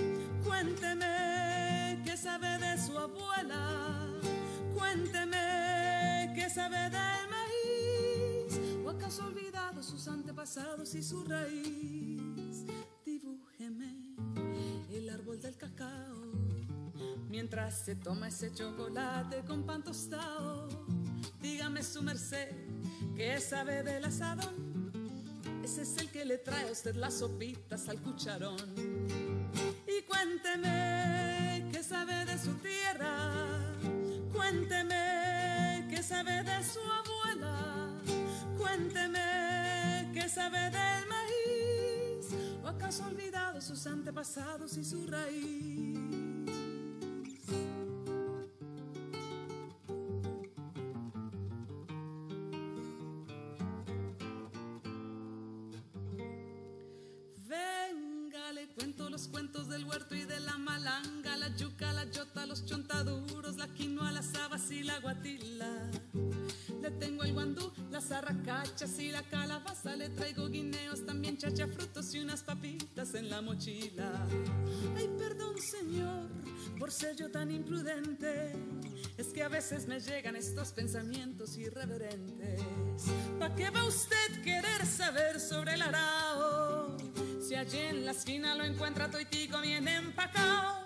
cuénteme qué sabe de su abuela, cuénteme qué sabe del maíz, o acaso ha olvidado sus antepasados y su raíz. Dibújeme el árbol del cacao mientras se toma ese chocolate con pan tostado. Dígame su merced qué sabe del asadón, ese es el que le trae a usted las sopitas al cucharón. Y cuénteme qué sabe de su tierra, cuénteme qué sabe de su abuela, cuénteme qué sabe del maíz, o acaso ha olvidado sus antepasados y su raíz. Cuento los cuentos del huerto y de la malanga, la yuca, la yota, los chontaduros, la quinoa, las habas y la guatila. Le tengo el guandú, las arracachas y la calabaza, le traigo guineos, también chachafrutos y unas papitas en la mochila. Ay, perdón, señor, por ser yo tan imprudente, es que a veces me llegan estos pensamientos irreverentes. ¿Pa' qué va usted querer saber sobre el arao? Si allí en la esquina lo encuentra toitico bien empacado.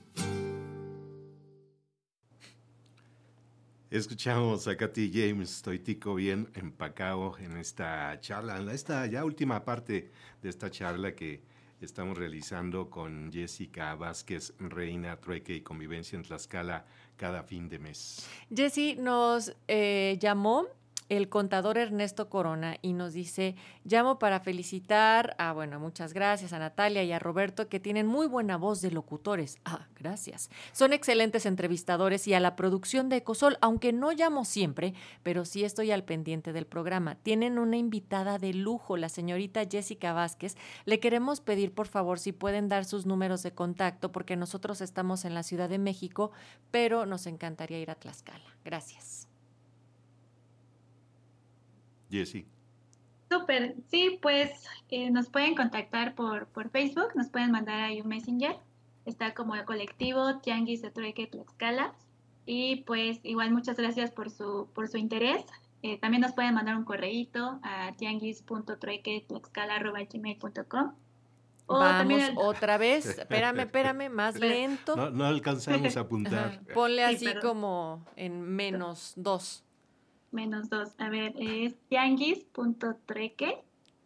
Escuchamos a Katy James, Toitico bien empacado en esta charla, en esta ya última parte de esta charla que estamos realizando con Jessica Vázquez, Reina, Trueque y Convivencia en Tlaxcala cada fin de mes.
Jessy, nos eh, llamó el contador Ernesto Corona y nos dice, llamo para felicitar a, bueno, muchas gracias a Natalia y a Roberto, que tienen muy buena voz de locutores. Ah, gracias. Son excelentes entrevistadores, y a la producción de Ecosol, aunque no llamo siempre, pero sí estoy al pendiente del programa. Tienen una invitada de lujo, la señorita Jessica Vázquez. Le queremos pedir, por favor, si pueden dar sus números de contacto, porque nosotros estamos en la Ciudad de México, pero nos encantaría ir a Tlaxcala. Gracias.
Jessy.
Súper, sí, pues eh, nos pueden contactar por, por Facebook, nos pueden mandar ahí un Messenger, está como el colectivo Tianguis de Trueque Tlaxcala, y pues igual muchas gracias por su, por su interés. Eh, también nos pueden mandar un correíto a tianguis punto trueque tlaxcala arroba gmail punto com.
Vamos el... otra vez, espérame, espérame, más lento.
No, no alcanzamos a apuntar.
Ajá. Ponle
Sí,
así
perdón.
como en menos dos.
Menos dos. A ver, es tianguis punto trueque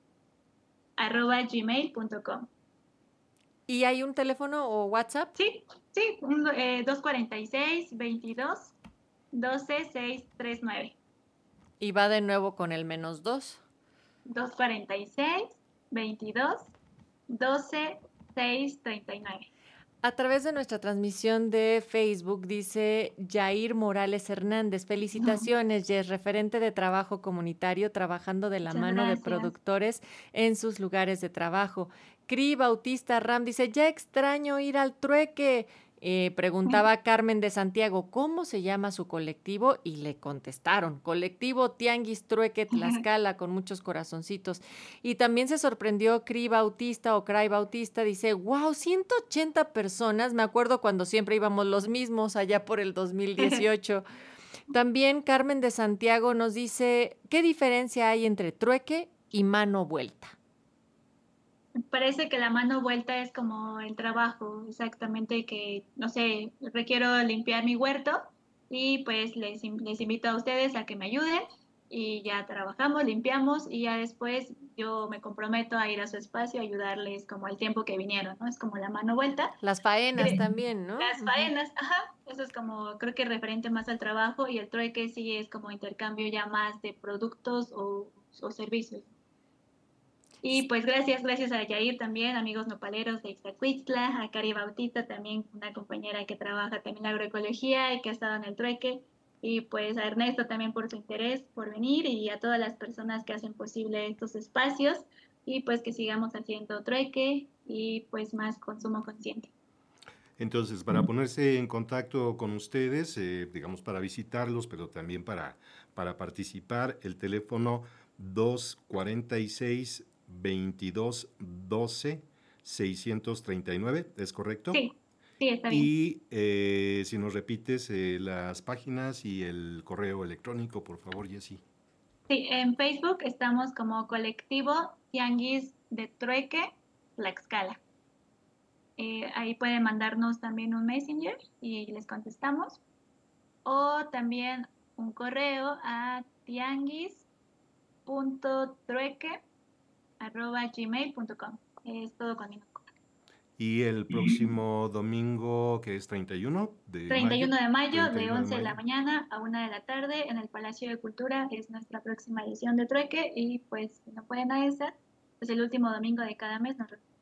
arroba gmail punto com.
¿Y hay un teléfono o WhatsApp?
Sí, sí, un, eh, dos cuarenta y seis, veintidós, doce, seiscientos treinta y nueve.
Y va de nuevo con el menos dos.
dos cuarenta y seis, veintidós, doce, seiscientos treinta y nueve.
A través de nuestra transmisión de Facebook dice Jair Morales Hernández, felicitaciones, Jess, referente de trabajo comunitario, trabajando de la
Muchas
mano
gracias.
de productores en sus lugares de trabajo. Cri Bautista Ram dice, ya extraño ir al trueque. Eh, preguntaba Carmen de Santiago, ¿cómo se llama su colectivo? Y le contestaron, Colectivo Tianguis Trueque Tlaxcala, con muchos corazoncitos. Y también se sorprendió Cri Bautista o Cray Bautista, dice, wow, ciento ochenta personas, me acuerdo cuando siempre íbamos los mismos allá por el dos mil dieciocho. También Carmen de Santiago nos dice, ¿qué diferencia hay entre trueque y mano vuelta?
Parece que la mano vuelta es como el trabajo, exactamente, que, no sé, requiero limpiar mi huerto y pues les, les invito a ustedes a que me ayuden y ya trabajamos, limpiamos y ya después yo me comprometo a ir a su espacio a ayudarles como el tiempo que vinieron, ¿no? Es como la mano vuelta.
Las faenas
Cre-
también, ¿no?
Las faenas, ajá, eso es como, creo que referente más al trabajo, y el trueque sí es como intercambio ya más de productos o, o servicios. Y pues gracias, gracias a Yair también, amigos nopaleros de Ixtacuistla, a Cari Bautista también, una compañera que trabaja también en la agroecología y que ha estado en el trueque, y pues a Ernesto también por su interés, por venir, y a todas las personas que hacen posible estos espacios, y pues que sigamos haciendo trueque y pues más consumo consciente.
Entonces, para ponerse en contacto con ustedes, eh, digamos para visitarlos, pero también para, para participar, el teléfono dos cuarenta y seis, veintidós, doce, seiscientos treinta y nueve, ¿es correcto?
Sí, sí, está bien.
Y eh, si nos repites eh, las páginas y el correo electrónico, por favor, Jessy.
Sí, en Facebook estamos como colectivo Tianguis de Trueque Tlaxcala. Eh, ahí pueden mandarnos también un Messenger y les contestamos. O también un correo a tianguis punto trueque arroba gmail punto com. Es todo con minúsculas.
Y el próximo domingo, que es treinta y uno de
treinta y uno
mayo,
de mayo,
treinta y
de
uno
once de la
mayo.
mañana a una de la tarde, en el Palacio de Cultura, es nuestra próxima edición de Trueque. Y pues, si no pueden a esa, pues el último domingo de cada mes nos reunimos.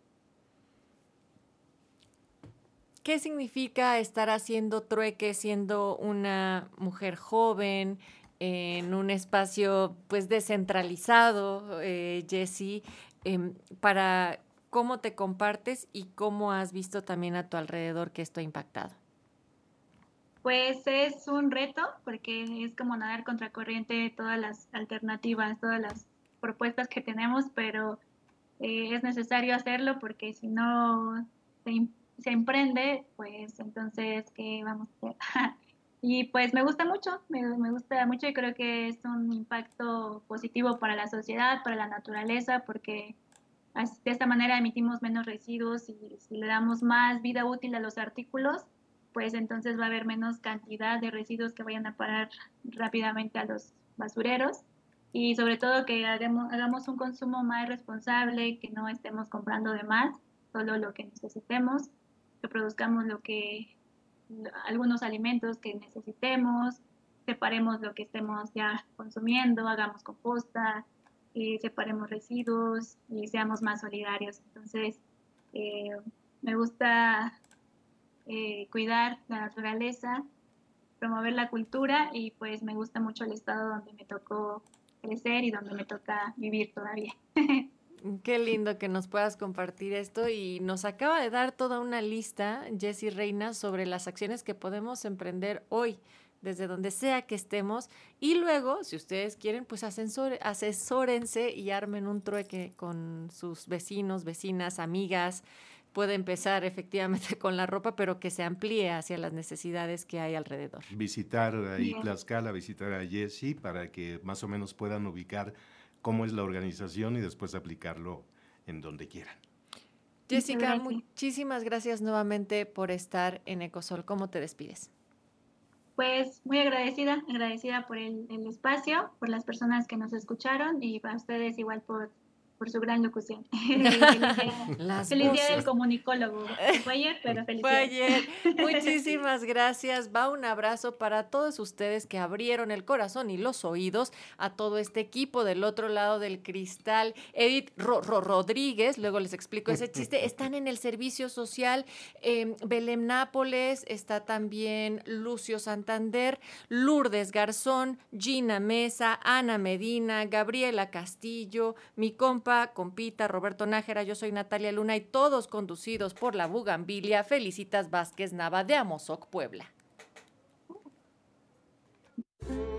¿Qué significa estar haciendo trueque siendo una mujer joven en un espacio pues descentralizado, eh, Jessy, eh, para cómo te compartes y cómo has visto también a tu alrededor que esto ha impactado?
Pues es un reto porque es como nadar contracorriente todas las alternativas, todas las propuestas que tenemos, pero eh, es necesario hacerlo porque si no se, im- se emprende, pues entonces, ¿qué vamos a hacer? Y pues me gusta mucho, me, me gusta mucho y creo que es un impacto positivo para la sociedad, para la naturaleza, porque así- de esta manera emitimos menos residuos, y si le damos más vida útil a los artículos, pues entonces va a haber menos cantidad de residuos que vayan a parar rápidamente a los basureros. y sobre todo que hagamos, hagamos un consumo más responsable, que no estemos comprando de más, solo lo que necesitemos, que produzcamos lo que, algunos alimentos que necesitemos, separemos lo que estemos ya consumiendo, hagamos composta, eh, separemos residuos y seamos más solidarios. Entonces, eh, me gusta eh, cuidar la naturaleza, promover la cultura y pues me gusta mucho el estado donde me tocó crecer y donde me toca vivir todavía.
Qué lindo que nos puedas compartir esto y nos acaba de dar toda una lista, Jessie Reina, sobre las acciones que podemos emprender hoy, desde donde sea que estemos, y luego, si ustedes quieren, pues asesore, asesórense y armen un trueque con sus vecinos, vecinas, amigas. Puede empezar efectivamente con la ropa, pero que se amplíe hacia las necesidades que hay alrededor.
Visitar ahí Tlaxcala, visitar a Jessie para que más o menos puedan ubicar cómo es la organización y después aplicarlo en donde quieran.
Jessica, muchísimas gracias nuevamente por estar en Ecosol. ¿Cómo te despides?
Pues muy agradecida, agradecida por el, el espacio, por las personas que nos escucharon y para ustedes igual por, por su gran locución. Feliz día, feliz día del comunicólogo. Fue ayer, pero feliz
Fue ayer. Muchísimas gracias. Va un abrazo para todos ustedes que abrieron el corazón y los oídos a todo este equipo del otro lado del cristal. Edith Ro Ro Rodríguez, luego les explico ese chiste, están en el servicio social. Eh, Belém Nápoles, está también Lucio Santander, Lourdes Garzón, Gina Mesa, Ana Medina, Gabriela Castillo, mi compa, compita Roberto Nájera, yo soy Natalia Luna y todos conducidos por la Bugambilia. Felicitas Vázquez Nava de Amozoc, Puebla.